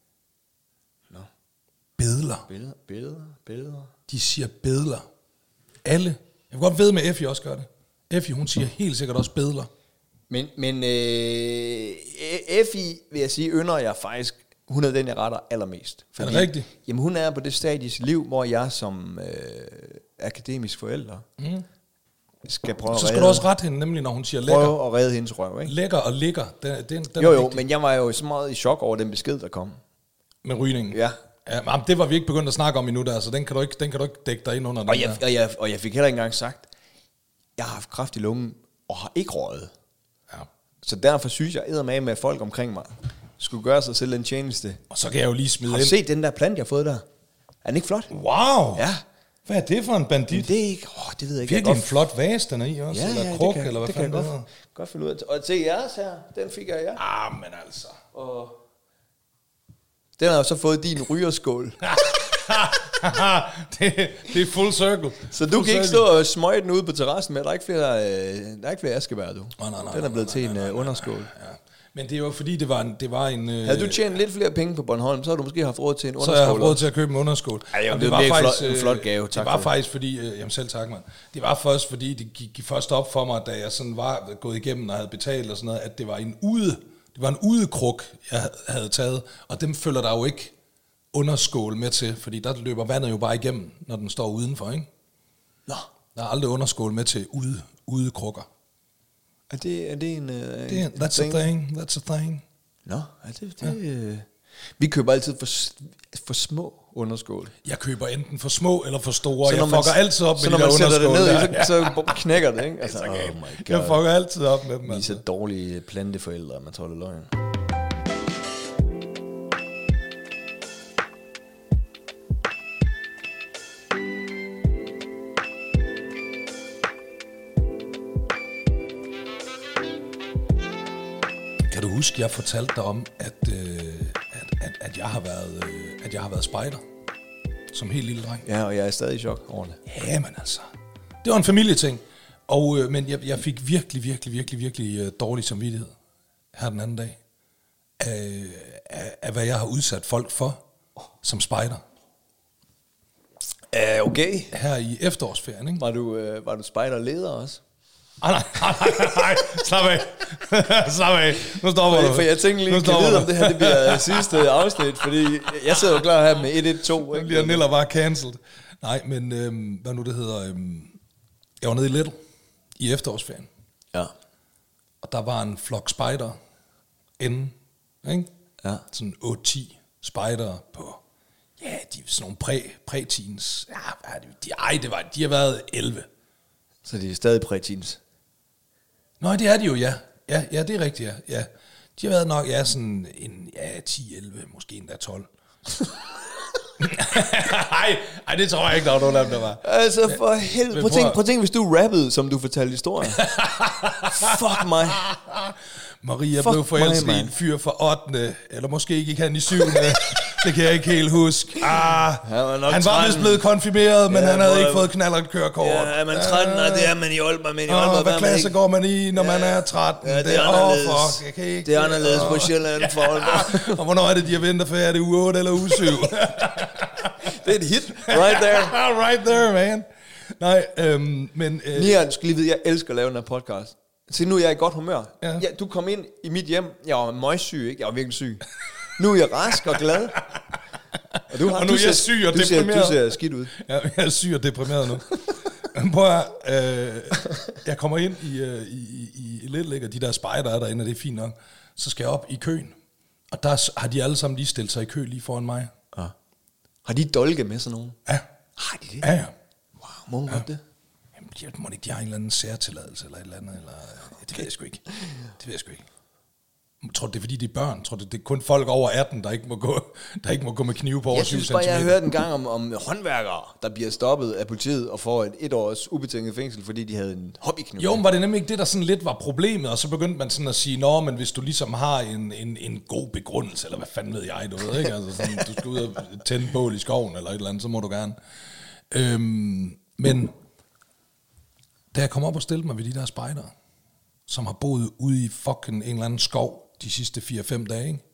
Nå. Bedler. Billeder, billeder, billeder. De siger bedler. Alle. Jeg vil godt ved med, at Effie også gør det. Effie, hun siger helt sikkert også bedler. Men, men øh, Effie, vil jeg sige, ynder jeg faktisk. Hun er den, jeg retter allermest. Fordi, er det rigtigt? Jamen, hun er på det stadie i sit liv, hvor jeg som øh, akademisk forælder mm. skal prøve så at skal du også rette hende, nemlig når hun siger lækker. Prøve at redde hendes røv, ikke? Lækker og ligger. Den, den, den jo, jo, men jeg var jo så meget i chok over den besked, der kom. Med rygningen? Ja. Ja, men det var vi ikke begyndt at snakke om endnu der, så den kan du ikke, den kan du ikke dække dig ind under. Og jeg, og, jeg, og jeg fik heller ikke engang sagt, jeg har haft kræft i lungen og har ikke røget. Ja. Så derfor synes jeg eddermame med, at folk omkring mig skulle gøre sig selv en tjeneste. Og så kan jeg jo lige smide ind. Har du set den der plante, jeg har fået der? Er den ikke flot? Wow! Ja. Hvad er det for en bandit? Men det er ikke, åh, det ved jeg ikke. Virkelig en flot vase, den er i også, ja, eller ja, kruk, kan, eller hvad det fanden kan det jeg hedder. godt, godt finde ud af. Og se jeres her, den fik jeg, ja. Ah, men altså. Og den har jo så fået din rygerskål. det, det er full circle. Så du full kan ikke stå og smøge den ude på terrassen med, der er ikke flere, øh, der er ikke flere askebær, du. Oh, nej, nej, den er blevet nej, til nej, en nej, nej, underskål. Ja. Men det er jo fordi, det var en... Det var en havde du tjent lidt flere penge på Bornholm, så har du måske haft råd til en underskål. Så jeg har råd til at købe en underskål. Ej, jo, det, det var faktisk flot, en flot gave, tak. Det var faktisk fordi... Jamen selv tak, mand. Det var først fordi, det gik først op for mig, da jeg sådan var gået igennem og havde betalt og sådan noget, at det var en ude... Det var en udekruk, jeg havde taget, og dem følger der jo ikke underskål med til, fordi der løber vandet jo bare igennem, når den står udenfor, ikke? Nå. Der er aldrig underskål med til ude, udekrukker. Er det, er det en... Uh, det er, that's thing. a thing, that's a thing. Nå, er det... det ja. uh, vi køber altid for, for små underskål. Jeg køber enten for små eller for store. Så jeg fucker man, altid op med de der underskål. Så når man sætter det ned, så, så knækker det, ikke? Altså, oh my God. Jeg fucker altid op med dem. Vi er så dårlige planteforældre, man tror det løgn. Kan du huske, jeg fortalte dig om, at, øh, at, at, at, jeg har været, øh, at jeg har været spejder? Som helt lille dreng. Ja, og jeg er stadig i chok over det. Ja, men altså. Det var en familieting. Og, øh, men jeg, jeg fik virkelig, virkelig, virkelig, virkelig øh, dårlig samvittighed her den anden dag. Af, af, af hvad jeg har udsat folk for som spejder. Uh, okay. Her i efterårsferien, ikke? Var du, øh, var du spejderleder også? Ah, nej, nej, nej, nej, slap af. Slap af. Nu stopper du. For jeg tænkte lige, kan vide, om det her det bliver sidste afsnit, fordi jeg sidder jo klar her med et et to. Det bliver Niller bare cancelled. Nej, men øhm, hvad nu det hedder? Øhm, jeg var nede i Little i efterårsferien. Ja. Og der var en flok spejder inden, ikke? Ja. Sådan otte ti spejder på, ja, de er sådan nogle præ, præ-teens. Ja, hvad er det? De, ej, det var, de har været elleve. Så de er stadig præteens. Nå, det er de jo, ja. Ja, ja, det er rigtigt, ja. ja. De har været nok, ja, sådan en, ja, ti elleve, måske endda tolv. Ej, ej, det tror jeg ikke, der var nogen af dem, der var. Altså, for helvede. Prøv at tænke, prøv at tænke, hvis du rappede, som du fortalte historien. Fuck mig. Maria Fuck blev forelsket mig, i en fyr for ottende, eller måske ikke han i syvende. Det kan jeg ikke helt huske. Ah, han var, han var vist blevet konfirmeret, men ja, han havde ikke fået knallert kørekort. Ja, er man tretten, og det er man i Aalborg, men i Aalborg... Oh, hvad klasse går man i, når ja, man er tretten? Ja, det, det er anderledes. Oh, fuck, jeg kan ikke, det er anderledes oh. på Sjælland for Aalborg. Og hvornår er det, de har vinterferie? Er det uge otte eller uge syv? Det er et hit, right there. Right there, man. Nej, øhm, men... Øh, Nia, du skal lige vide, jeg elsker at lave den her podcast. Se, nu er jeg i godt humør. Ja. Ja, du kom ind i mit hjem, jeg var møgsyg, ikke? Jeg var virkelig syg. Nu er jeg rask og glad. Og, du har, og nu er jeg syg og du deprimeret. Ser, du ser skidt ud. Ja, jeg er syg og deprimeret nu. Prøv at, øh, jeg kommer ind i, øh, i, i, i Little, og de der spejder er derinde, og det er fint nok. Så skal jeg op i køen. Og der har de alle sammen lige stillet sig i kø lige foran mig. Ja. Har de dolke med sådan nogen? Ja. Har de det? Ja, ja. Wow, må man ja. godt det? Jamen, de, må ikke, de har en eller anden særtilladelse eller et eller andet. Eller, ja, det ved jeg sgu ikke. Det ved jeg sgu ikke. Jeg tror, det er fordi, de er børn. Jeg tror, det er kun folk over atten, der ikke må gå, der ikke må gå med knive på over syv centimeter. Jeg synes bare, jeg har hørt en gang om, om håndværkere, der bliver stoppet af politiet og får et et års ubetinget fængsel, fordi de havde en hobbykniv. Jo, men var det nemlig ikke det, der sådan lidt var problemet, og så begyndte man sådan at sige, nå, men hvis du ligesom har en, en, en god begrundelse, eller hvad fanden ved jeg, du ved, ikke? Altså sådan, du skal ud og tænde bål i skoven, eller et eller andet, så må du gerne. Øhm, men da jeg kom op og stillede mig ved de der spejdere, som har boet ude i fucking en eller anden skov de sidste fire fem dage, ikke?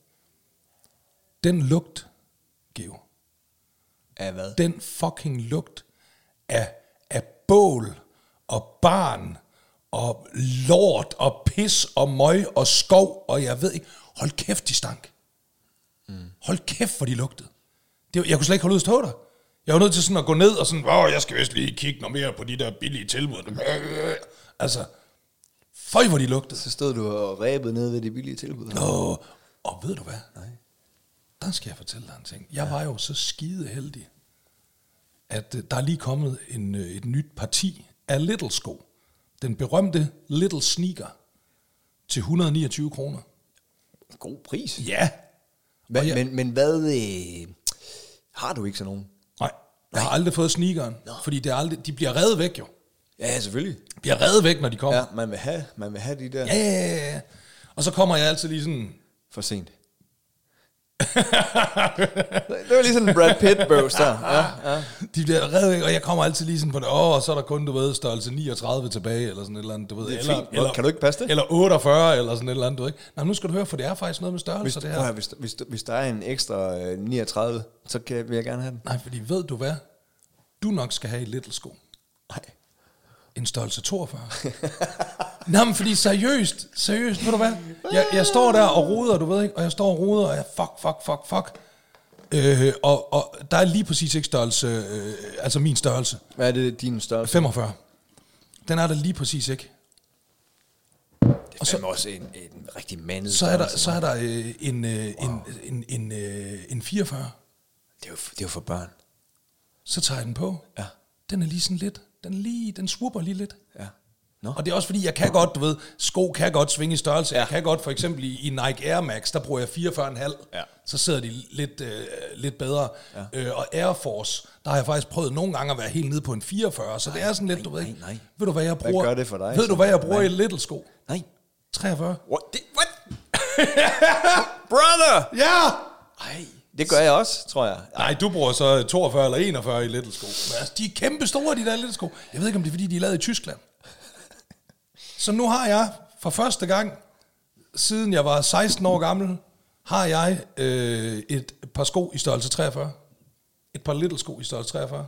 Den lugt, Geo. Af hvad? Den fucking lugt af, af bål og barn og lort og pis og møg og skov, og jeg ved ikke, hold kæft, de stank. Mm. Hold kæft, hvor de lugtede. Det, jeg kunne slet ikke holde ud at stå der. Jeg var nødt til sådan at gå ned og sådan, åh, jeg skal vist lige kigge noget mere på de der billige tilbud. Altså, føj, hvor de lugtede. Så stod du og ræbede ned ved de billige tilbud. Og, og ved du hvad? Nej. Der skal jeg fortælle dig en ting. Jeg ja. var jo så skide heldig, at uh, der er lige kommet en, uh, et nyt parti af Little sko. Den berømte Little Sneaker til et hundrede og niogtyve kroner. God pris. Ja. Hva, jeg, men, men hvad... Øh, har du ikke sådan nogen? Nej, jeg har aldrig fået sneakeren, no. fordi det er aldrig, de bliver revet væk jo. Ja, selvfølgelig. De bliver revet væk, når de kommer. Ja, man vil have, man vil have de der... Ja, ja, ja. Og så kommer jeg altid lige sådan... For sent. Det var lige sådan en Brad Pitt-bøvs der. Ja, ja. De bliver revet væk, og jeg kommer altid lige sådan på det. Åh, og så er der kun, du ved, størrelse niogtredive tilbage, eller sådan et eller andet, du ved. Det er eller, fint. eller, kan du ikke passe det? Eller otteogfyrre, eller sådan et eller andet, du ved ikke. Nej, nu skal du høre, for det er faktisk noget med størrelse, hvis, det her. Prøv, hvis, hvis, hvis der er en ekstra øh, niogtredive, så kan, vil jeg gerne have den. Nej, fordi ved du hvad? Du nok skal have et Little sko. Nej. En størrelse toogfyrre. Nå, men fordi seriøst, seriøst, ved du hvad? Jeg, jeg står der og roder, du ved ikke, og jeg står og roder, og jeg fuck, fuck, fuck, fuck. Øh, og, og der er lige præcis ikke størrelse, øh, altså min størrelse. Hvad er det din størrelse? femogfyrre. Den er der lige præcis ikke. Det er så, også en, en rigtig mandet så er der, så er der øh, en, øh, wow. en, en, en, øh, en fireogfyrre. Det er, jo, det er jo for børn. Så tager jeg den på. Ja. Den er lige sådan lidt, den, lige, den swupper lige lidt. Ja. No. Og det er også fordi, jeg kan godt, du ved, sko kan godt svinge i størrelse. Ja. Jeg kan godt, for eksempel i, i Nike Air Max, der bruger jeg fireogfyrre komma fem. Ja. Så sidder de lidt, øh, lidt bedre. Ja. Øh, og Air Force, der har jeg faktisk prøvet nogle gange at være helt nede på en fireogfyrre. Så nej, det er sådan lidt, du nej, ved nej, nej. Ved du, hvad jeg bruger? Hvad gør det for dig? Ved du, hvad jeg bruger nej. i Little sko? Nej. treogfyrre. What? Det, what? Brother! Ja! Ej, det gør jeg også, tror jeg. Nej, du bruger så toogfyrre eller enogfyrre i Little sko. Men altså, de er kæmpe store, de der Little sko. Jeg ved ikke, om det er, fordi de er lavet i Tyskland. Så nu har jeg for første gang, siden jeg var seksten år gammel, har jeg øh, et par sko i størrelse treogfyrre. Et par Little sko i størrelse treogfyrre.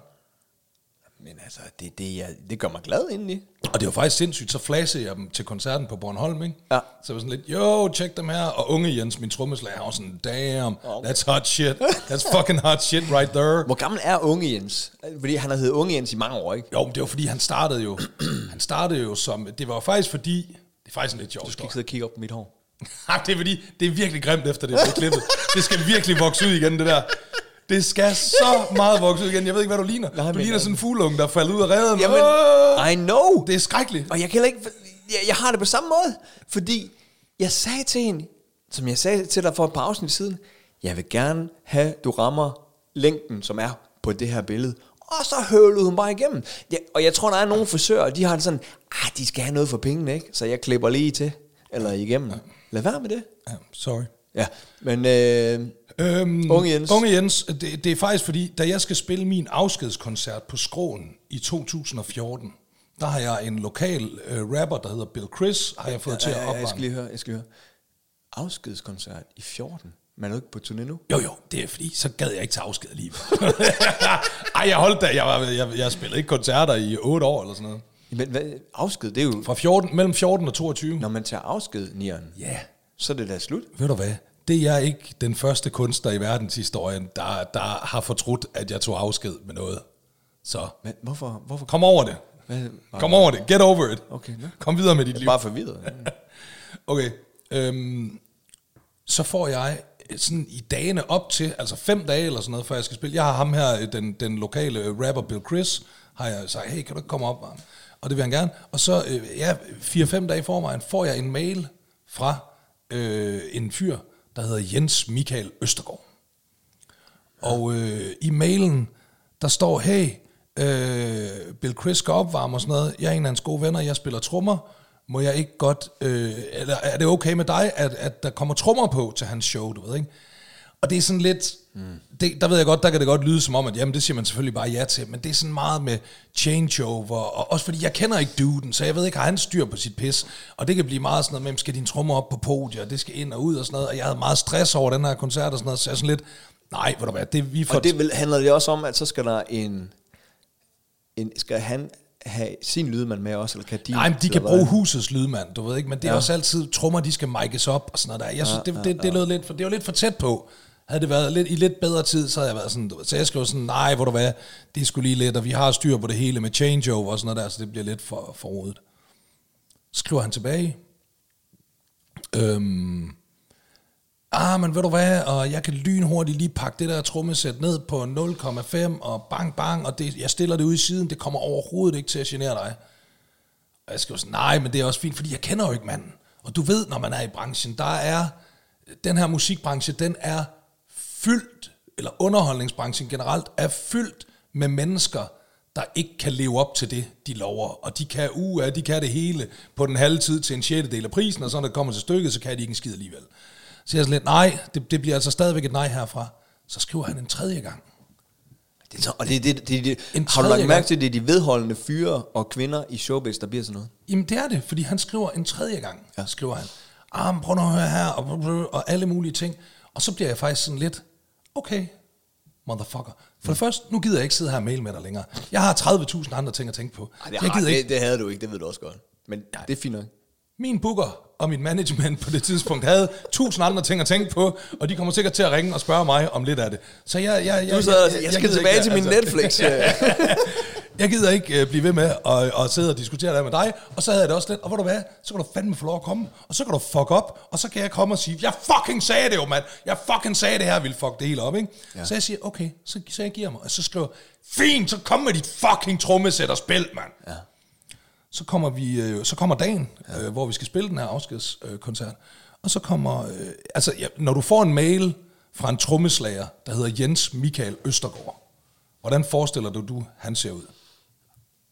Men altså, det, det, jeg, det gør mig glad indeni. Og det var faktisk sindssygt, så flashede jeg dem til koncerten på Bornholm, ikke? Ja. Så jeg var sådan lidt, yo, check dem her. Og unge Jens, min trommeslager, han var sådan, damn, that's hot shit. That's fucking hot shit right there. Hvor gammel er Unge Jens? Fordi han har heddet Unge Jens i mange år, ikke? Jo, men det var fordi, han startede jo, han startede jo som, det var faktisk fordi, det er faktisk en lidt sjov Du skal historie. ikke sidde og kigge op på mit hår. Det er fordi, det er virkelig grimt efter det bliver klippet. Det skal virkelig vokse ud igen, det der. Det skal så meget vokse ud igen. Jeg ved ikke, hvad du ligner. Nej, du men, ligner sådan en fuglunge, der falder ud af reden. Jamen, Åh! I know. Det er skrækkeligt. Og jeg kan heller ikke, jeg, jeg har det på samme måde, fordi jeg sagde til hende, som jeg sagde til dig for et par afsnit siden, jeg vil gerne have, du rammer længden, som er på det her billede. Og så høvlede hun bare igennem. Ja, og jeg tror, der er nogle frisører, de har det sådan, ah, de skal have noget for pengene, ikke? Så jeg klipper lige til, eller igennem. Lad være med det. Ja, sorry. Ja, men øh, Øhm, Unge Jens. Unge Jens, det, det er faktisk fordi, da jeg skal spille min afskedskoncert på Skråen i to tusind og fjorten, der har jeg en lokal øh, rapper, der hedder Bill Chris, har jeg fået ja, til at ja, ja, opvarme. jeg skal lige høre, jeg skal lige høre. Afskedskoncert i fjorten. Men er du ikke på turné nu? Jo, jo, det er fordi, så gad jeg ikke til afsked lige. Ej, jeg holdt da, jeg, var, jeg, jeg spillede ikke koncerter i otte år eller sådan noget. Men hvad, afsked, det er jo... Fra fjorten, mellem fjorten og toogtyve. Når man tager afsked, Nieren, Ja. så er det da slut. Ved du hvad? Det er ikke den første kunstner i verdenshistorien, der, der har fortrudt, at jeg tog afsked med noget. Så Men hvorfor? hvorfor? kom over det. Hvad? Kom over det. Get over it. Okay, ja. Kom videre med dit Jeg er liv. bare forvirret. Okay. Øhm, så får jeg sådan i dagene op til, altså fem dage eller sådan noget, før jeg skal spille. Jeg har ham her, den, den lokale rapper Bill Chris, har jeg sagt, hey, kan du ikke komme op? Man? Og det vil han gerne. Og så, øh, ja, fire-fem dage forvejen, får jeg en mail fra øh, en fyr, der hedder Jens Michael Østergaard. Og øh, i mailen, der står, hey, øh, Bill Chris skal opvarme og sådan noget. Jeg er en af hans gode venner, jeg spiller trommer. Må jeg ikke godt, øh, eller er det okay med dig, at, at der kommer trommer på til hans show, du ved, ikke? Og det er sådan lidt, mm. det, der ved jeg godt, der kan det godt lyde som om, at jamen, det siger man selvfølgelig bare ja til, men det er sådan meget med changeover, og også fordi jeg kender ikke duden, så jeg ved ikke, har han styr på sit pis, og det kan blive meget sådan noget med, skal dine trommer op på podiet, og det skal ind og ud og sådan noget, og jeg havde meget stress over den her koncert og sådan noget, så jeg er sådan lidt, nej, ved du hvad, det vi får... Og det vil, handler det også om, at så skal der en, en skal han have sin lydmand med også, eller kan de... Nej, men de kan bruge husets lydmand, du ved ikke, men det er ja. også altid, trommer, de skal mic'es op og sådan noget der. Jeg synes, Ja, det, ja, det, det, lød lidt for, det var lidt for tæt på. Havde det været lidt, i lidt bedre tid, så havde jeg været sådan, du ved, så jeg skrev sådan, nej, hvor du hvad, det er sgu lige lidt, og vi har styr på det hele med changeover og sådan noget der, så det bliver lidt for, for rodet. Skriver han tilbage. Øhm, ah, men ved du hvad, og jeg kan lynhurtigt lige pakke det der trommesæt ned på nul komma fem, og bang, bang, og det, jeg stiller det ud i siden, det kommer overhovedet ikke til at genere dig. Og jeg skriver sådan, nej, men det er også fint, fordi jeg kender jo ikke manden. Og du ved, når man er i branchen, der er, den her musikbranche, den er fyldt, eller underholdningsbranchen generelt, er fyldt med mennesker, der ikke kan leve op til det, de lover. Og de kan, uh, de kan det hele på den halve tid til en sjettedel af prisen, og så når det kommer til stykket, så kan de ikke en skid alligevel. Så jeg er sådan lidt, nej, det, det bliver altså stadigvæk et nej herfra. Så skriver han en tredje gang. Det er så, og det, det, det, det, En har du lagt tredje mærke gang. til, det er de vedholdende fyre og kvinder i showbiz, der bliver sådan noget? Jamen det er det, fordi han skriver en tredje gang, Ja. ja. skriver han, ah, men prøv nu at høre her, og, og alle mulige ting. Og så bliver jeg faktisk sådan lidt, okay, motherfucker. For det første, nu gider jeg ikke sidde her og mail med dig længere. Jeg har tredive tusind andre ting at tænke på. Ej, det, jeg har, gider det, ikke. det havde du ikke, det ved du også godt. Men ja. Det er fint nok. Min booker og mit management på det tidspunkt havde tusind andre ting at tænke på, og de kommer sikkert til at ringe og spørge mig om lidt af det. Så jeg, jeg, jeg, Du sidder og jeg, siger, jeg skal gider tilbage ikke, til min altså. Netflix. Jeg gider ikke uh, blive ved med at, at sidde og diskutere det med dig, og så havde jeg det også lidt, og ved du hvad, så kan du fandme få lov at komme, og så kan du fuck op, og så kan jeg komme og sige, jeg fucking sagde det jo, mand, jeg fucking sagde det her, jeg ville fuck det hele op, ikke? Ja. Så jeg siger, okay, så, så jeg giver mig, og så skriver, fint, så kom med dit fucking trommesæt og spil, mand. Ja. Så kommer vi, øh, så kommer dagen, ja. øh, hvor vi skal spille den her afskedskoncert, og så kommer, øh, altså, ja, når du får en mail fra en trommeslager, der hedder Jens Michael Østergaard, hvordan forestiller du, du han ser ud?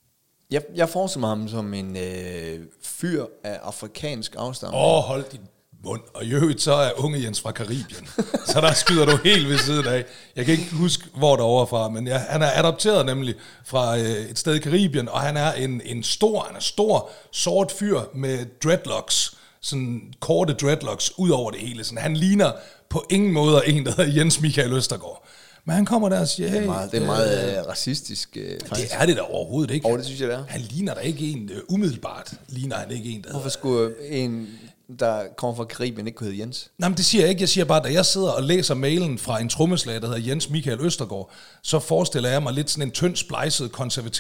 Jeg, jeg forestiller mig ham som en øh, fyr af afrikansk afstamning. Åh, oh, hold din mund. Og i øvrigt, så er unge Jens fra Karibien. Så der skyder du helt ved siden af. Jeg kan ikke huske, hvor der overfra, men ja, han er adopteret nemlig fra øh, et sted i Karibien, og han er en, en stor, han er stor, sort fyr med dreadlocks, sådan korte dreadlocks ud over det hele. Sådan, han ligner på ingen måde en, der hedder Jens Michael Østergaard. Men han kommer der og siger, hey... Det er meget, det er meget øh, racistisk, øh, faktisk. Det er det da overhovedet ikke. Og det synes jeg, det er. Han ligner da ikke en, uh, umiddelbart ligner han ikke en, der Hvorfor skulle en, der kommer fra Karibien, ikke kunne hedde Jens? Nej, men det siger jeg ikke. Jeg siger bare, at da jeg sidder og læser mailen fra en trommeslager, der hedder Jens Michael Østergaard, så forestiller jeg mig lidt sådan en tynd splejset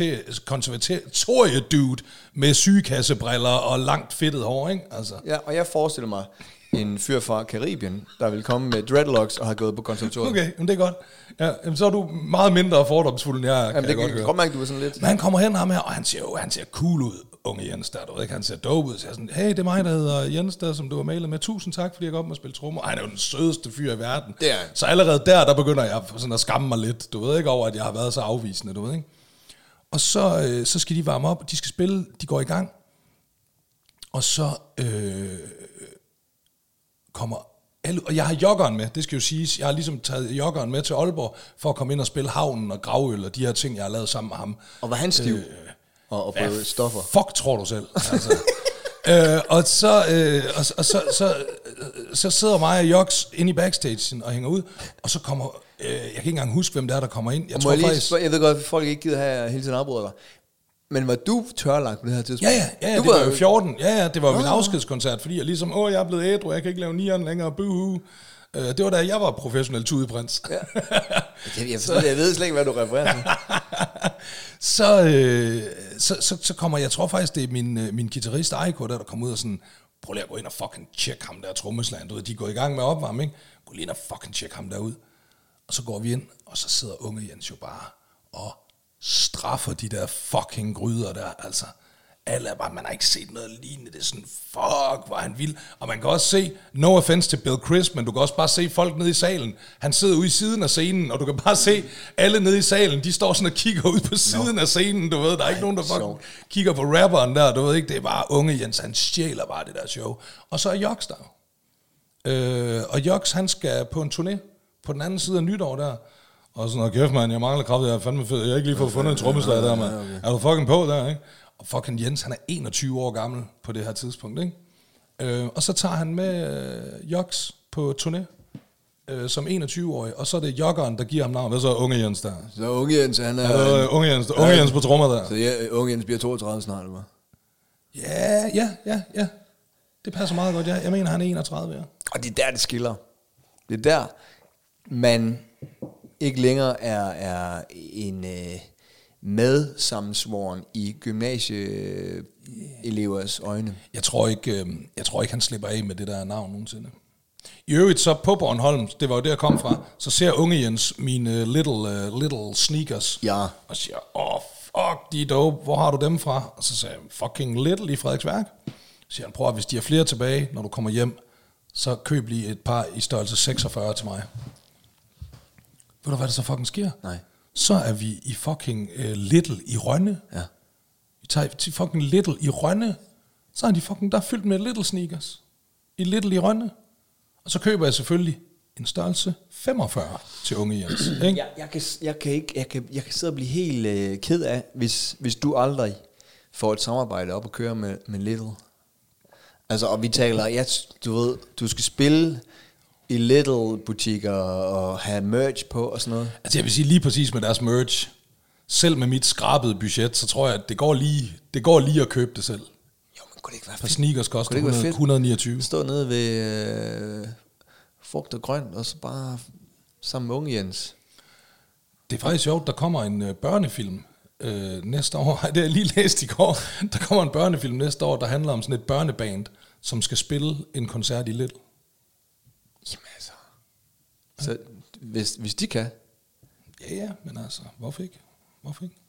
konservatoriedude med sygekassebriller og langt fedtet hår, ikke? Altså. Ja, og jeg forestiller mig en fyr fra Karibien, der vil komme med dreadlocks og har gået på konservatoriet. Okay, men det er godt. Ja, jamen, så er du meget mindre fordomsfuld, end jeg, jamen, kan det jeg kan godt høre. Godt mærke, du er sådan lidt... Men han kommer hen ham her, og han ser jo, han ser cool ud, unge Jens der, du ved ikke, han ser dope ud, så jeg sådan, hey, det er mig, der hedder Jens der, som du har mailet med, tusind tak, fordi jeg går op og spille trommer. Han er jo den sødeste fyr i verden. Det er. Så allerede der, der begynder jeg sådan at skamme mig lidt, du ved ikke, over at jeg har været så afvisende, du ved ikke. Og så, øh, så skal de varme op, de skal spille, de går i gang, og så øh, kommer alle, og jeg har joggeren med, det skal jo siges, jeg har ligesom taget joggeren med til Aalborg, for at komme ind og spille Havnen og Gravøl, og de her ting, jeg har lavet sammen med ham. Og var han stiv? Øh, og, og på stoffer? Fuck, tror du selv? Altså. øh, og så, øh, og, og så, så, så sidder mig og Joks inde i backstagen og hænger ud, og så kommer, øh, jeg kan ikke engang huske, hvem det er, der kommer ind. Jeg, tror jeg, lige, faktisk, jeg ved godt, at folk ikke gider have hele tiden afbryder dig. Men var du tørlagt på det her tidspunkt? Ja, ja, ja, ja du det var jo fjorten. Ja, ja, det var jo min ah. afskedskoncert, fordi jeg ligesom, åh, jeg er blevet ædru, jeg kan ikke lave nieren længere, buhu. Uh, det var da jeg var professionel tudeprins. Ja. jeg, jeg, jeg ved slet ikke, hvad du refererer til. så, øh, så, så, så kommer, jeg tror faktisk, det er min, min guitarist Eiko, der, der kommer ud og sådan, prøv lige at gå ind og fucking tjek ham der trommeslageren. Du ved, de går i gang med opvarmning, ikke? Gå lige ind og fucking tjek ham derud. Og så går vi ind, og så sidder unge Jens jo bare og straffer de der fucking gryder der, altså. Alle er bare, man har ikke set noget lignende, det er sådan, fuck, hvor han vild. Og man kan også se, no offense til Bill Chris, men du kan også bare se folk nede i salen. Han sidder ude i siden af scenen, og du kan bare se alle nede i salen, de står sådan og kigger ud på siden no. af scenen, du ved, der er ikke nogen, der fucking kigger på rapperen der, du ved ikke, det er bare unge Jens, han stjæler bare det der show. Og så er Joks der. Øh, og Joks, han skal på en turné på den anden side af nytår der, og sådan, kæft man, jeg mangler kraft, jeg er fandme fed, jeg har ikke lige fået fundet en trommeslager der, man. Okay. Er du fucking på der, ikke? Og fucking Jens, han er enogtyve år gammel på det her tidspunkt, ikke? Øh, og så tager han med øh, Joks på turné øh, som enogtyve-årig, og så er det joggeren, der giver ham navn. Hvad så er unge Jens der? Så unge Jens, han er... Ja, øh, unge Jens, der, unge Jens på trommer der. Så ja, unge Jens bliver toogtredive snart, eller hvad? Ja, ja, ja, ja. Det passer meget godt, ja. Jeg mener, han er enogtredive, ja. Og det er der, det skiller. Det er der, man ikke længere er, er en... Øh, med sammensvoren i gymnasieelevers øjne. Jeg tror ikke, jeg tror ikke han slipper af med det der navn nogensinde. I øvrigt så på Bornholm, det var jo der jeg kom fra, så ser unge Jens mine little, uh, little sneakers, ja. Og siger, åh, oh, fuck, de er dope, hvor har du dem fra? Og så siger jeg, fucking little i Frederiksværk. Så siger han, prøv at hvis de har flere tilbage, når du kommer hjem, så køb lige et par i størrelse seksogfyrre til mig. Ved du, hvad der så fucking sker? Nej. Så er vi i fucking uh, Little i Rønne. Ja. Vi tager til fucking Little i Rønne. Så er de fucking, der er fyldt med Little sneakers. I Little i Rønne. Og så køber jeg selvfølgelig en størrelse femogfyrre til unge Jens. Ikke? Jeg, jeg, kan, jeg, kan ikke, jeg, kan, jeg kan sidde og blive helt øh, ked af, hvis, hvis du aldrig får et samarbejde op og køre med, med Little. Altså, og vi taler, ja, du ved, du skal spille i Little-butikker og have merch på og sådan noget. Altså jeg vil sige lige præcis med deres merch, selv med mit skrabede budget, så tror jeg, at det går lige, det går lige at købe det selv. Jo, men kunne det ikke være fedt? For sneakers koster hundrede, hundrede, et hundrede og niogtyve. Stå nede ved øh, frugt og grønt, og så bare sammen med unge Jens. Det er faktisk sjovt, der kommer en øh, børnefilm øh, næste år. Det har jeg lige læst i går. Der kommer en børnefilm næste år, der handler om sådan et børneband, som skal spille en koncert i Little. Jamen altså. Så hvis, hvis de kan. Ja, ja, men altså, hvorfor ikke? Hvorfor ikke?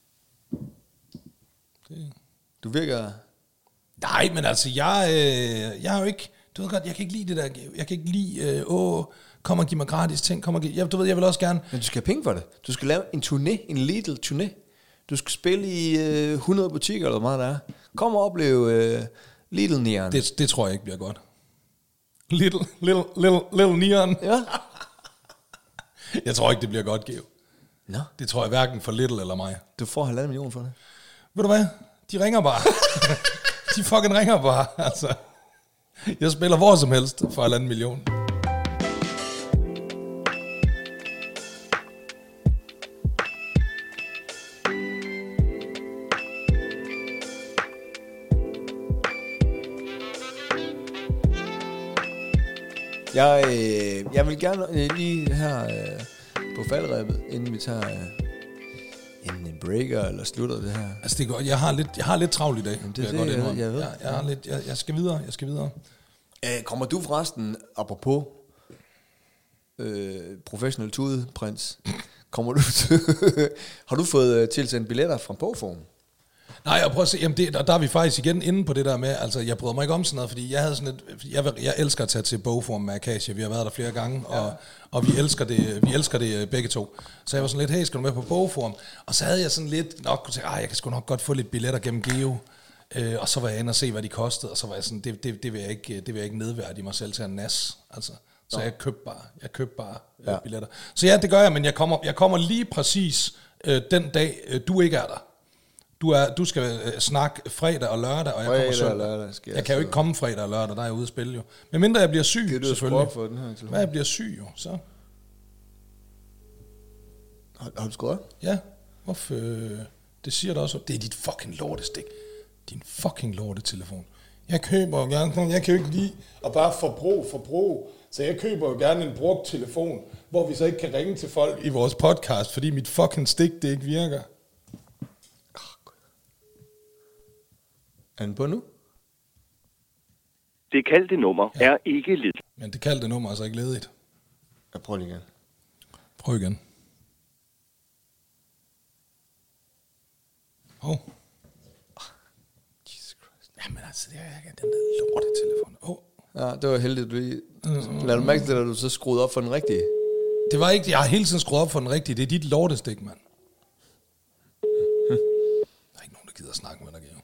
Det. Du virker... Nej, men altså, jeg, øh, jeg er jo ikke... Du ved godt, jeg kan ikke lide det der... Jeg kan ikke lide... Øh, åh, kom og giv mig gratis ting. Kom og giv, jeg, du ved, jeg vil også gerne... Men du skal have penge for det. Du skal lave en turné, en Little turné. Du skal spille i øh, hundrede butikker, eller hvad meget der er. Kom og opleve øh, Little Neon. Det, det tror jeg ikke bliver godt. Little, little, little, little neon. Ja. Jeg tror ikke, det bliver godt, Geo. Nå. Det tror jeg hverken for Little eller mig. Du får halvanden million for det. Ved du hvad? De ringer bare. De fucking ringer bare, altså. Jeg spiller hvor som helst for halvanden million. Jeg, øh, jeg vil gerne øh, lige her øh, på faldrebet, inden vi tager øh, en, en breaker eller slutter det her. Altså det går, jeg har lidt, jeg har lidt travlt i dag. Jamen, det er jeg det, godt jeg, indrømme. jeg ved. Jeg, jeg, har lidt, jeg, jeg skal videre, jeg skal videre. Æh, kommer du forresten, apropos øh, professionel tude, prins, kommer du til, har du fået øh, tilsendt billetter fra Bogforum? Nej, jeg prøver at se, jamen det, der, der er vi faktisk igen inde på det der med, altså jeg bryder mig ikke om sådan noget, fordi jeg havde sådan et, jeg, jeg elsker at tage til Bogforum med Akasia, vi har været der flere gange, ja. og, og vi elsker det, vi elsker det begge to. Så jeg var sådan lidt, hey, skal du med på Bogforum? Og så havde jeg sådan lidt nok kunne sige, jeg kan sgu nok godt få lidt billetter gennem Geo, øh, og så var jeg inde og se, hvad de kostede, og så var jeg sådan, det, det, det vil jeg ikke, det vil jeg ikke nedværdige mig selv til at nas, altså. Så jeg købte bare, jeg købte bare ja. billetter. Så ja, det gør jeg, men jeg kommer, jeg kommer lige præcis øh, den dag, øh, du ikke er der. Du, er, du skal øh, snakke fredag og lørdag, og jeg fredag kommer søndag. Lørdag skal jeg, jeg kan jo ikke komme fredag og lørdag, der er jeg ude at spille jo. Men mindre jeg bliver syg, det, selvfølgelig. For den her telefon. Hvad jeg bliver syg jo, så. Har, har du skrevet? Ja, hvorfor? Øh, det siger der også. Det er dit fucking lortestik. Din fucking lortetelefon. Jeg køber jo gerne, jeg kan jo ikke lide at bare forbrug, forbrug. Så jeg køber jo gerne en brugt telefon, hvor vi så ikke kan ringe til folk i vores podcast, fordi mit fucking stik, det ikke virker. Er den på nu? Det kaldte nummer ja. er ikke ledigt. Men det kaldte nummer er altså ikke ledigt. Jeg prøver lige igen. Prøv igen. Åh. Oh. Jesus Christ. Jamen altså, det er den der lortetelefon. Åh. Oh. Ja, det var heldigt, du lige... Mm. Lad du mærke til, at du så skruede op for den rigtige? Det var ikke... Jeg har hele tiden skruet op for den rigtige. Det er dit lortestik, mand. Hmm. Der er ikke nogen, der gider at snakke med dig, Geo.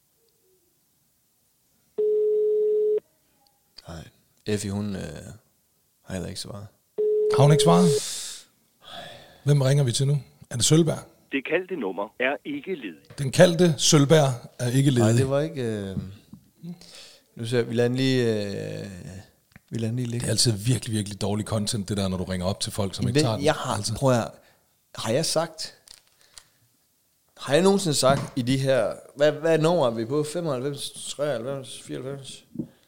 Nej. Effie, hun øh, har heller ikke svaret. Har hun ikke svaret? Hvem ringer vi til nu? Er det Sølberg? Det kaldte nummer er ikke ledigt. Den kaldte Sølberg er ikke ledig. Nej, det var ikke... Øh... Nu ser vi lader den lige... Øh... Vi lader den lige ligge. Det er altid virkelig, virkelig dårlig content, det der, når du ringer op til folk, som ikke Men, tager den. jeg har, altså. Prøv at... Har jeg sagt... Har jeg nogensinde sagt i de her... Hvad, hvad nummer er vi på? femoghalvfems, treoghalvfems, fireoghalvfems?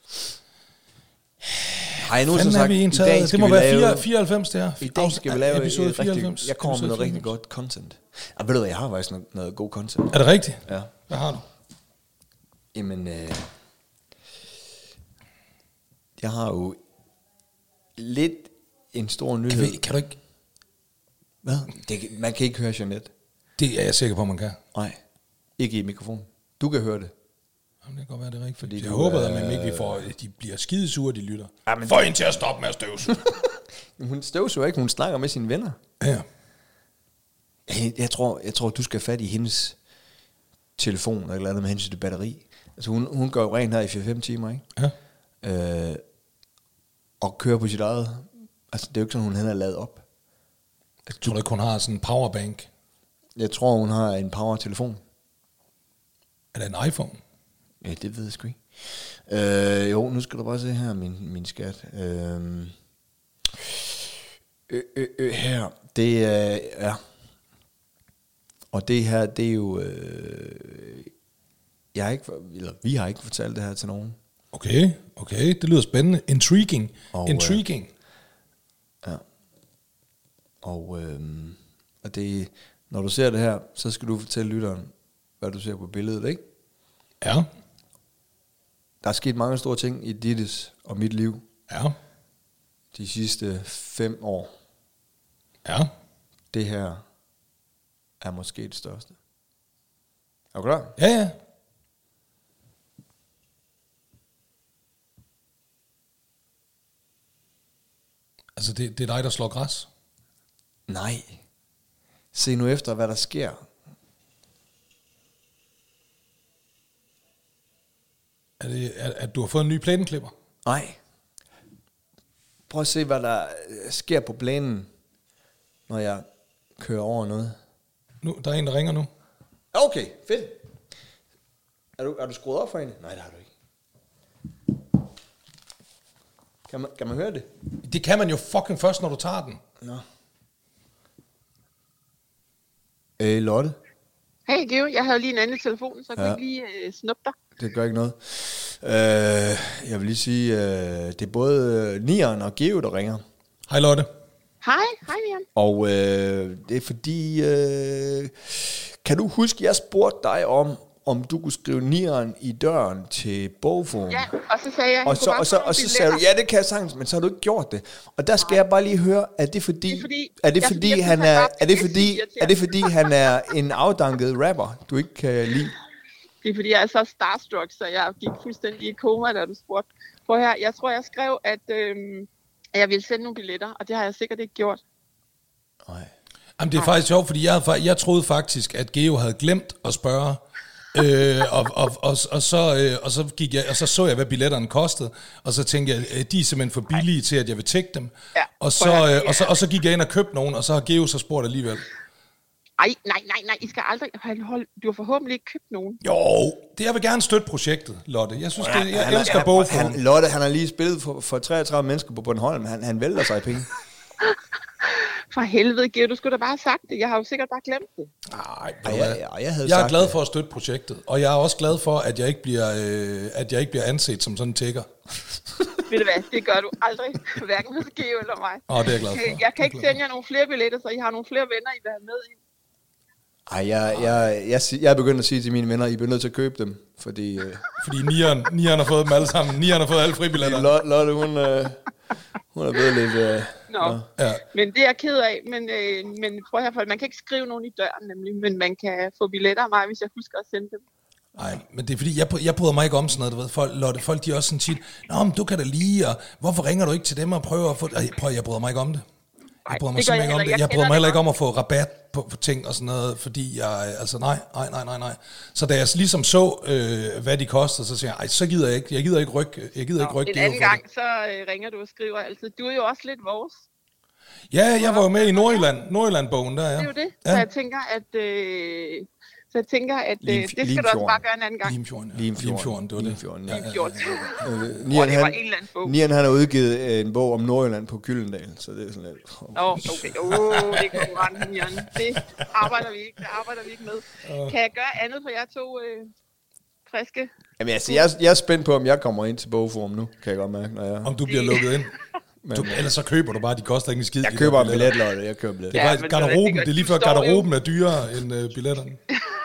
Har jeg nogensinde sagt, i i dag det må være lave, fireoghalvfems, det her. I dag skal vi lave episode fireoghalvfems. Rigtig, jeg kommer med noget rigtig godt content. Ah, ved du hvad, jeg har faktisk noget, noget god content. Er det rigtigt? Ja. Hvad har du? Jamen, øh, jeg har jo lidt en stor nyhed. Kan, vi, kan du ikke? Hvad? Det, man kan ikke høre Jeanette. Det er jeg sikker på, man kan. Nej, ikke i mikrofonen. Du kan høre det. Jamen, det kan godt være, det er rigtigt. Fordi jeg du, håber, øh, at man ikke vi får, de bliver skidesure, de lytter. Ja, men Få hende til at stoppe med at støvsuge. Hun støvsuger ikke, hun snakker med sine venner. Ja. Jeg, jeg, tror, jeg tror, du skal have fat i hendes telefon, eller andet med hensyn til batteri. Altså, hun, hun gør jo rent her i fire fem timer, ikke? Ja. Øh, og kører på sit eget. Altså, det er jo ikke sådan, hun har lavet op. Jeg tror ikke, hun har sådan en powerbank. Jeg tror, hun har en power-telefon. Er det en iPhone? Ja, det ved jeg sgu ikke. Øh, jo, nu skal du bare se her, min, min skat. Øh, øh, øh, øh, her, det er, ja. Og det her, det er jo, øh, jeg har ikke, eller vi har ikke fortalt det her til nogen. Okay, okay, det lyder spændende. Intriguing. Og, Intriguing. Øh, ja. Og, øh, og det, når du ser det her, så skal du fortælle lytteren, hvad du ser på billedet, ikke? Ja. Der er sket mange store ting i Dittes og mit liv. Ja. De sidste fem år. Ja. Det her er måske det største. Er du klar? Ja, ja. Altså, det, det er dig, der slår græs? Nej. Se nu efter, hvad der sker. Er det, at, at du har fået en ny plæneklipper? Nej. Prøv at se, hvad der sker på planen, når jeg kører over noget. Nu, der er en, der ringer nu. Okay, fedt. Er du, er du skruet op for hende? Nej, det har du ikke. Kan man, kan man høre det? Det kan man jo fucking først, når du tager den. Nå. Øh, Lotte? Hey, Geo, jeg havde lige en anden i telefonen, så jeg Ja. kunne ikke lige øh, snuppe dig. Det gør ikke noget. Øh, jeg vil lige sige, øh, det er både Nieren og Geo, der ringer. Hej Lotte. Hej, hej Nian. Og øh, det er fordi, øh, kan du huske, jeg spurgte dig om, om du kunne skrive Nieren i døren til Bogforum? Ja, og så sagde jeg, Og så, og så, og så sagde du, ja, det kan jeg sagtens, men så har du ikke gjort det. Og der skal jeg bare lige høre, er det fordi, Det er fordi- er det jeg- fordi jeg synes, han han er, bare er det er fordi, irriterende. er det fordi han er en afdanket rapper, du ikke kan lide? Det er fordi, jeg er så starstruck, så jeg gik fuldstændig i koma, da du spurgte. Prøv her, jeg tror, jeg skrev, at, øhm, at jeg ville sende nogle billetter, og det har jeg sikkert ikke gjort. Nej. Jamen, det er faktisk sjovt, fordi jeg, havde, fa- jeg troede faktisk, at Geo havde glemt at spørge. øh, og, og, og, og, så, øh, og, så gik jeg, og så så jeg, hvad billetterne kostede. Og så tænkte jeg, øh, de er simpelthen for billige til, at jeg vil tække dem. Ja, og, så, prøv at høre, øh, det og, så, er- og så gik jeg ind og købte nogen, og så har Geo så spurgt alligevel. Ej, nej, nej, nej, I skal aldrig... Hold, hold, du har forhåbentlig ikke købt nogen. Jo, det jeg vil gerne støtte projektet, Lotte. Jeg synes, det, jeg Han er- elsker han- Bogforum. han- Lotte, han har lige spillet for, for treogtredive mennesker på Bornholm. Han, han vælter sig i penge. For helvede, Geo, du skulle da bare have sagt det. Jeg har jo sikkert bare glemt det. Nej, Ej, jeg, jeg, jeg, havde jeg er sagt glad det. for at støtte projektet, og jeg er også glad for, at jeg ikke bliver, øh, at jeg ikke bliver anset som sådan en tigger. Ved du hvad, det gør du aldrig, hverken hos Geo eller mig. Åh, det er jeg glad for. Jeg kan ikke sende jer nogle flere billetter, så I har nogle flere venner, I vil have med i. Ej, jeg, jeg, jeg, jeg, jeg er begyndt at sige til mine venner, I bliver nødt til at købe dem, fordi øh, Fordi nieren, nieren har fået dem alle sammen. Nieren har fået alle fribilletter. Lotte, Lotte, hun, øh, hun er blevet lidt... Øh, Nå, Ja. men det er jeg ked af, men, øh, men prøv at høre, for man kan ikke skrive nogen i døren nemlig, men man kan få billetter af mig, hvis jeg husker at sende dem. Nej, men det er fordi, jeg, jeg bryder mig ikke om sådan noget, du ved. Folk, Lotte, folk de er også sådan tit, nå, men du kan da lige, og hvorfor ringer du ikke til dem og prøver at få... Ej, prøv, jeg bryder mig ikke om det. Jeg bryder mig det gør simpelthen jeg ikke om heller det. ikke. Jeg Jeg bryder mig kender heller det ikke om at få rabat på, på ting og sådan noget, fordi jeg, altså nej, nej, nej, nej, nej. Så da jeg ligesom så, øh, hvad de kostede, så siger jeg, ej, så gider jeg ikke, jeg gider ikke rykke, jeg gider ikke rykke En Geo anden for gang, det. så øh, ringer du og skriver altid. Du er jo også lidt vores. Ja, jeg var jo med i Nordjylland, Nordjylland-bogen der, ja. Det er jo det. Så Ja. jeg tænker, at, øh, så jeg tænker, at øh, Lim- det skal du også Limfjorden. bare gøre en anden gang. Limfjorden, ja. Limfjorden. Limfjorden, det var det. Limfjorden, ja. Limfjorden. øh, Hvor Nieren, det var han, en eller anden bog. Nieren, han har udgivet øh, en bog om Nordjylland på Gyldendal, så det er sådan lidt... Nå, okay. Åh, oh, det er konkurrenten, Jan. Det arbejder vi ikke, det arbejder vi ikke med. Kan jeg gøre andet for jer to øh, friske? Jamen altså, jeg, jeg er spændt på, om jeg kommer ind til Bogforum nu, kan jeg godt mærke, når jeg... Om du bliver lukket ind. Du, ellers så køber du bare, de koster ikke en skid. Jeg de køber der en billetter. billet, Lotte, jeg køber billet. Det er Ja, faktisk men garderoben, det gør- det er lige du før står jo- garderoben er dyrere end øh, billetterne.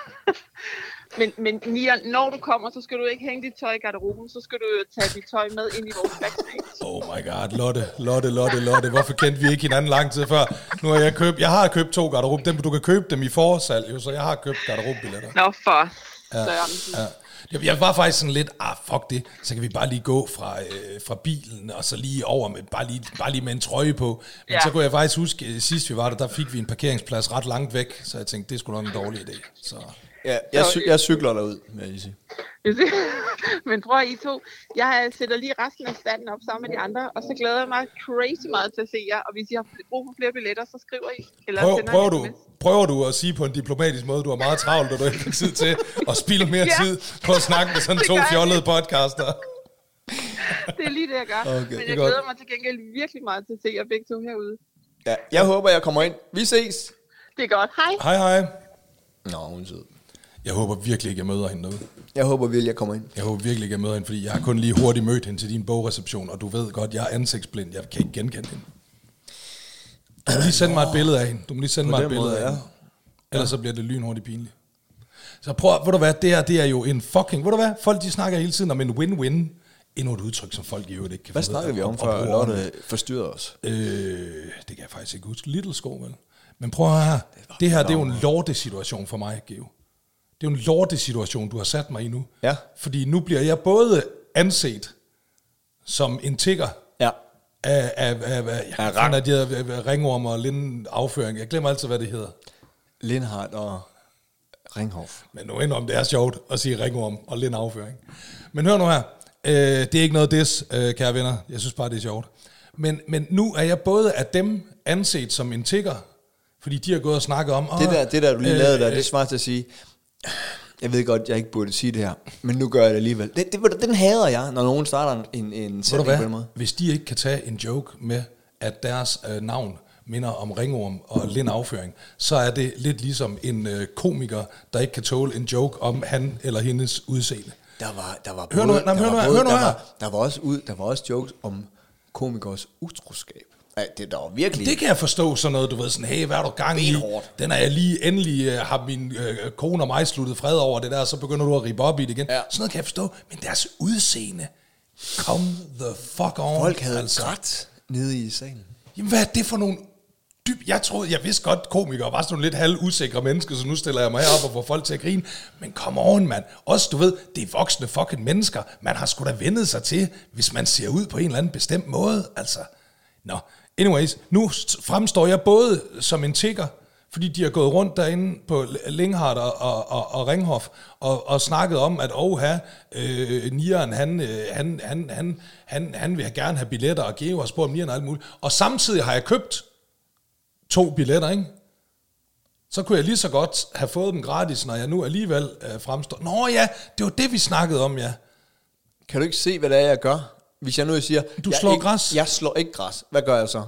Men, men Nian, når du kommer, så skal du ikke hænge dit tøj i garderoben, så skal du jo tage dit tøj med ind i vores backstage. Oh my god, Lotte, Lotte, Lotte, Lotte. Hvorfor kendte vi ikke hinanden lang tid før? Nu har jeg købt, jeg har købt to garderobe. Dem, du kan købe dem i forsalg, jo, så jeg har købt garderobebilletter. Nå, for Ja, søren. ja. Jeg, jeg var faktisk sådan lidt, ah fuck det, så kan vi bare lige gå fra, øh, fra bilen, og så lige over med, bare lige, bare lige med en trøje på. Men Ja. så kunne jeg faktisk huske, øh, sidst vi var der, der fik vi en parkeringsplads ret langt væk, så jeg tænkte, det skulle nok en dårlig idé. Så. Ja, jeg, cy- jeg cykler derud, vil jeg lige sige. Men prøv at I to, jeg sætter lige resten af standen op sammen med de andre, og så glæder jeg mig crazy meget til at se jer. Og hvis I har brug for flere billetter, så skriver I. Eller Prøv, sender prøver, en du, sms. prøver du at sige på en diplomatisk måde, du har meget travlt, og du ikke har tid til at spilde mere Ja. tid på at snakke med sådan Det to gør jeg. fjollede podcaster. Det er lige det, jeg gør. Okay, Men det er jeg godt. glæder mig til gengæld virkelig meget til at se jer begge to herude. Ja, jeg håber, jeg kommer ind. Vi ses. Det er godt. Hej. Hej hej. Nå, hun er sød. Jeg håber virkelig ikke, jeg møder hende derude. Jeg håber virkelig, jeg kommer ind. Jeg håber virkelig ikke, jeg møder hende, fordi jeg har kun lige hurtigt mødt hende til din bogreception, og du ved godt, jeg er ansigtsblind. Jeg kan ikke genkende hende. Du må lige sende mig et billede af hende. Du må lige sende På mig et den billede måde, af ja. hende. Ellers så bliver det lynhurtigt pinligt. Så prøv, ved du hvad, det her, det er jo en fucking, ved du hvad, folk de snakker hele tiden om en win-win. Endnu et udtryk, som folk i øvrigt ikke kan Hvad finde ud af snakker vi om, at- før at bruge Lotte forstyrrede os? Øh, det kan jeg faktisk ikke huske. Little sko, vel? Men prøv at høre her. Det her, det er jo en lortesituation for mig, Geo. Det er jo en lortesituation, du har sat mig i nu. Ja. Fordi nu bliver jeg både anset som en tigger Ja. af, af, af, af, Af af, rang. af de her ringorm og lind afføring. Jeg glemmer altid, hvad det hedder. Lindhardt og Ringhof. Men nu indom, det er sjovt at sige ringorm og lind afføring. Men hør nu her. Øh, det er ikke noget des, øh, kære venner. Jeg synes bare, det er sjovt. Men, men nu er jeg både af dem anset som en tigger, fordi de har gået og snakket om... Det der, det der du lige øh, lavede der, det svarer til at sige, jeg ved godt, jeg ikke burde sige det her, men nu gør jeg det alligevel. Det, det, den hader jeg, når nogen starter en, en sætning på den måde. Hvis de ikke kan tage en joke med, at deres øh, navn minder om ringorm og lind afføring, så er det lidt ligesom en øh, komiker, der ikke kan tåle en joke om han eller hendes udseende. Der var, der var hør nu, både, nej, der hør nu, var hør både, nu der her. var, der var også ud, der var også jokes om komikers utroskab. Ej, det der var virkelig... Det kan jeg forstå, sådan noget, du ved, sådan, hey, hvad er du gang i? Benhårdt. Den er jeg lige endelig, uh, har min uh, kone og mig sluttet fred over det der, så begynder du at ribe op i det igen. Ja. Sådan noget kan jeg forstå, men deres udseende, come the fuck on. Folk havde altså. grædt nede i salen. Jamen, hvad er det for nogle dyb... Jeg troede, jeg vidste godt, komikere var sådan nogle lidt halv usikre mennesker, så nu stiller jeg mig herop og får folk til at grine. Men come on, mand. Også, du ved, det er voksne fucking mennesker. Man har sgu da vendet sig til, hvis man ser ud på en eller anden bestemt måde. Altså, nå. Anyways, nu fremstår jeg både som en tigger, fordi de har gået rundt derinde på Linghardt og, og, og, og Ringhof og, og snakket om, at oha, øh, Nieren, han, øh, han, han, han, han, han vil gerne have billetter, og Geo har spurgt om Nieren og alt muligt. Og samtidig har jeg købt to billetter, ikke? Så kunne jeg lige så godt have fået dem gratis, når jeg nu alligevel øh, fremstår. Nå ja, det var det, vi snakkede om, ja. Kan du ikke se, hvad det er, jeg gør? Hvis jeg nu siger... Du jeg slår ikke, græs? Jeg slår ikke græs. Hvad gør jeg så?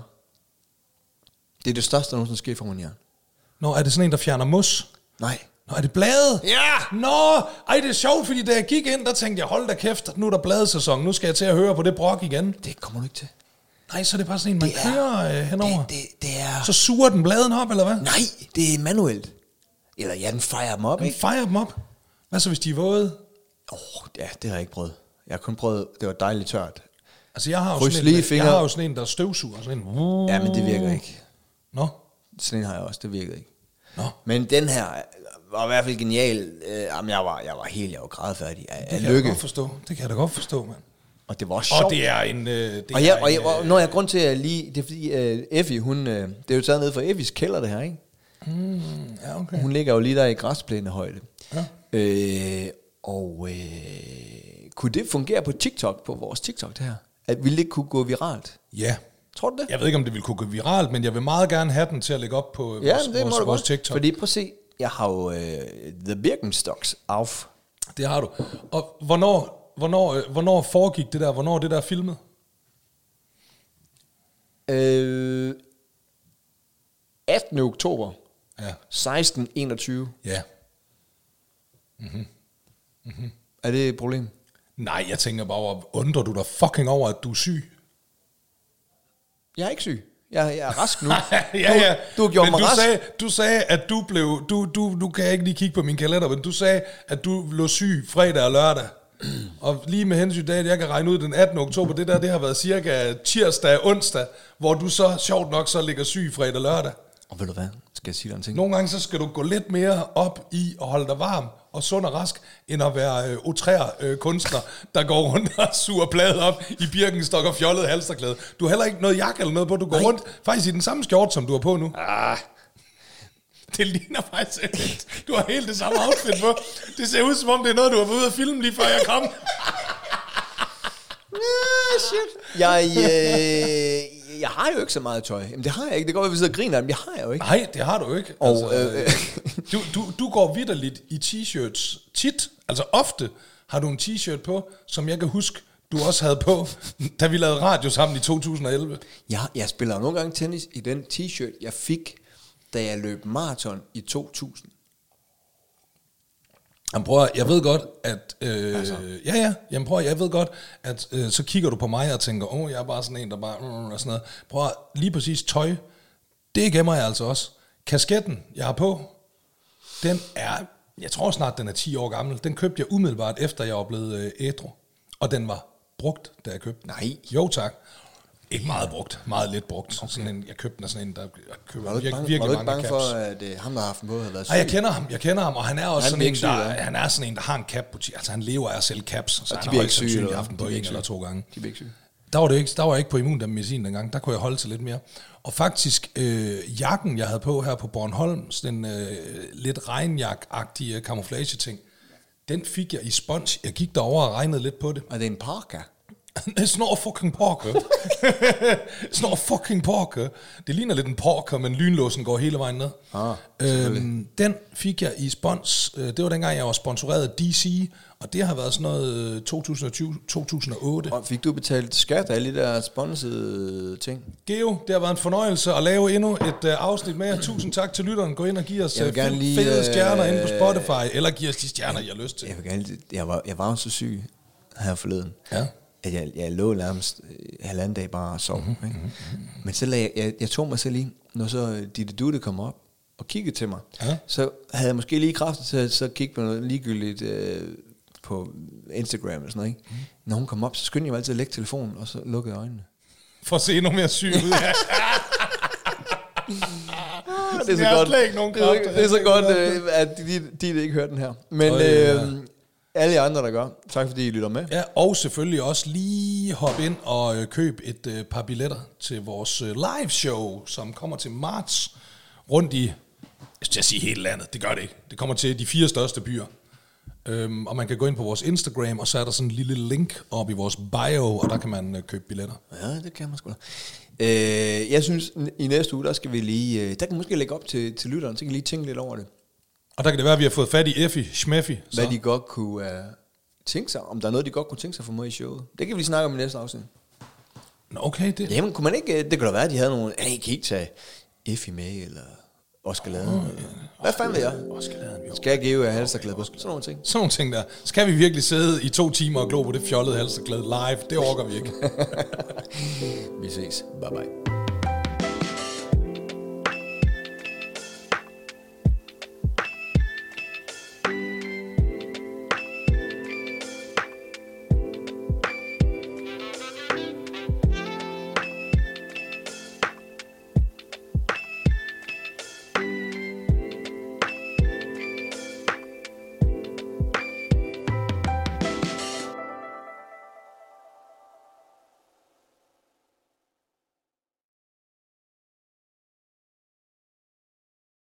Det er det største, der nogensinde sker for mig, Jørgen. Nå, er det sådan en, der fjerner mos? Nej. Nå, er det bladet? Ja! Nå, ej, det er sjovt, fordi da jeg gik ind, der tænkte jeg, hold da kæft, nu er der bladesæson, nu skal jeg til at høre på det brok igen. Det kommer du ikke til. Nej, så er det bare sådan en, man Det er- kører øh, henover. Det, det, det er... Så suger den bladen op, eller hvad? Nej, det er manuelt. Eller ja, den fejrer dem op, Den ikke? fejrer dem op. Hvad så, hvis de er våde? Åh, oh, ja, det har jeg ikke prøvet. Jeg har kun prøvet, det var dejligt tørt. Altså, jeg har jo, Kryds sådan lige en, jeg fingre. har jo sådan en, der støvsuger. Sådan en. Ja, men det virker ikke. Nå, Sådan en har jeg også, det virkede ikke. nå. Men den her var i hvert fald genial. Øh, jamen, jeg var, jeg var helt, jeg var grædfærdig af, Det af kan jeg lykke. godt forstå. Det kan jeg da godt forstå, mand. Og det var sjovt. Og det er en... Øh, det Og, ja, er og, en, jeg, og øh, når jeg grund til at lige, det er fordi uh, Effie, hun, uh, det er jo taget ned fra Effies kælder det her, ikke? Mm, ja, okay. Hun ligger jo lige der i græsplænehøjde. Ja. Øh, og øh, kunne det fungere på TikTok, på vores TikTok det her? At ville det kunne gå viralt? Ja. Tror du det? Jeg ved ikke, om det vil kunne gå viralt, men jeg vil meget gerne have den til at lægge op på Ja, vores, men det må vores, du vores godt. TikTok. Fordi prøv at se, jeg har jo uh, The Birkenstocks auf. Det har du. Og hvornår, hvornår, øh, hvornår foregik det der? Hvornår er det der filmet? Øh, attende oktober Ja. seksten enogtyve. Ja. Er det et problem? Nej, jeg tænker bare over, undrer du dig fucking over, at du er syg? Jeg er ikke syg. Jeg, jeg er rask nu. ja, ja. Du, du har gjort men mig du rask. sagde, du sagde, at du blev... Du, du, du kan jeg ikke lige kigge på min kalender, men du sagde, at du lå syg fredag og lørdag. Og lige med hensyn til, at jeg kan regne ud den attende oktober, det der, det har været cirka tirsdag og onsdag, hvor du så sjovt nok så ligger syg fredag og lørdag. Og ved du hvad? Skal jeg sige dig en ting? Nogle gange så skal du gå lidt mere op i at holde dig varm og sund og rask, end at være øh, outrær øh, kunstner, der går rundt og suger bladet op i Birkenstock og fjollet halsterklæde. Du har heller ikke noget jakke eller noget på, du går Nej. rundt faktisk i den samme skjorte, som du har på nu. Ah, Det ligner faktisk lidt. Du har helt det samme outfit på. Det ser ud som om, det er noget, du har været ude at filme lige før jeg kom. ah, shit. Jeg, øh, jeg har jo ikke så meget tøj. Jamen, det har jeg ikke. Det går, at vi sidder og griner, men jeg har jo ikke. Nej, det har du ikke. Og, Altså, øh, du, du, du går vitterligt i t-shirts tit. Altså ofte har du en t-shirt på, som jeg kan huske, du også havde på, da vi lavede radio sammen i to tusind og elleve. jeg, jeg spiller jo nogle gange tennis i den t-shirt, jeg fik, da jeg løb maraton i to tusind. Jamen prøv at, jeg ved godt, at... Øh, Altså. Ja, ja. Jamen prøv at, jeg ved godt, at øh, så kigger du på mig og tænker, åh, oh, jeg er bare sådan en, der bare... Mm, og sådan noget. Prøv at, lige præcis tøj, det gemmer jeg altså også. Kasketten, jeg har på, den er... Jeg tror snart, den er ti år gammel. Den købte jeg umiddelbart, efter jeg var blevet øh, ædru. Og den var brugt, da jeg købte den. Nej. Jo, tak. Ikke meget brugt. Meget lidt brugt. Okay. Sådan en, jeg købte den af sådan en, der køber Var du ikke virke, bange, virkelig var du ikke mange bange caps. for, at øh, ham, der har haft den på, havde været syg? Nej, jeg kender ham, jeg kender ham, og han er også Han sådan bliver en, ikke syg, der, ja. han er sådan en, der har en cap-butik. Altså han lever af at sælge caps, så de han har bliver højst ikke syge, sandsynligt eller haft den hvad? på De bliver en ikke eller syge. to gange. De bliver ikke syge. Der var, det ikke, der var jeg ikke på immunmedicin dengang, der kunne jeg holde til lidt mere. Og faktisk, øh, jakken, jeg havde på her på Bornholm, sådan en øh, lidt regnjak-agtig øh, camouflage-ting, den fik jeg i sponge. Jeg gik derover og regnede lidt på det. Og det er en parka. It's not a fucking porker. It's not a fucking porker. Det ligner lidt en porker, men lynlåsen går hele vejen ned. Ah, øhm, den fik jeg i spons. Det var dengang, jeg var sponsoreret af D C, og det har været sådan noget to tusind og tyve til to tusind og otte. Og fik du betalt skat af alle de der sponsede ting? Geo, det har været en fornøjelse at lave endnu et uh, afsnit med. Tusind tak til lytteren. Gå ind og giv os uh, fede, fede stjerner uh, inde på Spotify, eller giv os de stjerner, I har lyst til. Jeg, vil gerne, jeg, var, jeg var jo så syg her forleden, ja. at jeg, jeg lå nærmest halvanden dag bare og sov. Mm-hmm, ikke? Mm-hmm. Men så lagde jeg, jeg, jeg tog mig selv lige, når så Ditte Dutte kom op og kiggede til mig, ja. Så havde jeg måske lige kræfter til at så kigge på noget ligegyldigt øh, på Instagram eller sådan noget. Ikke? Mm. Når hun kom op, så skyndte jeg mig altid at lægge telefonen, og så lukkede jeg øjnene. For at se endnu mere syg ud. Ja. det er så godt, det er, det er så godt øh, at de, de, de ikke hørte den her. Men øh, ja. alle jer andre, der gør, tak fordi I lytter med. Ja, og selvfølgelig også lige hoppe ind og øh, køb et øh, par billetter til vores øh, live show, som kommer til marts rundt i, jeg skal sige hele landet, det gør det ikke. Det kommer til de fire største byer. Øhm, og man kan gå ind på vores Instagram, og så er der sådan en lille link op i vores bio, og der kan man øh, købe billetter. Ja, det kan man sgu da. Øh, jeg synes, i næste uge, der skal vi lige, øh, der kan måske lægge op til, til lytteren, så kan lige tænke lidt over det. Og der kan det være, at vi har fået fat i Effie, Schmeffy. Hvad de godt kunne uh, tænke sig, om der er noget, de godt kunne tænke sig for mig i showet. Det kan vi lige snakke om i næste afsnit. Nå, okay. Det. Jamen, kunne man ikke, det kunne da være, at de havde nogle, hey, kan I ikke tage Effie med, eller Oscar Laden? Oh, ja. Hvad fanden vil jeg? Oscar Laden, jo. Skal jeg give jer halsterklæde på? Sådan nogle ting. Sådan nogle ting der. Skal vi virkelig sidde i to timer og glo på det fjollede halsterklæde live? Det orker vi ikke. Vi ses. Bye bye.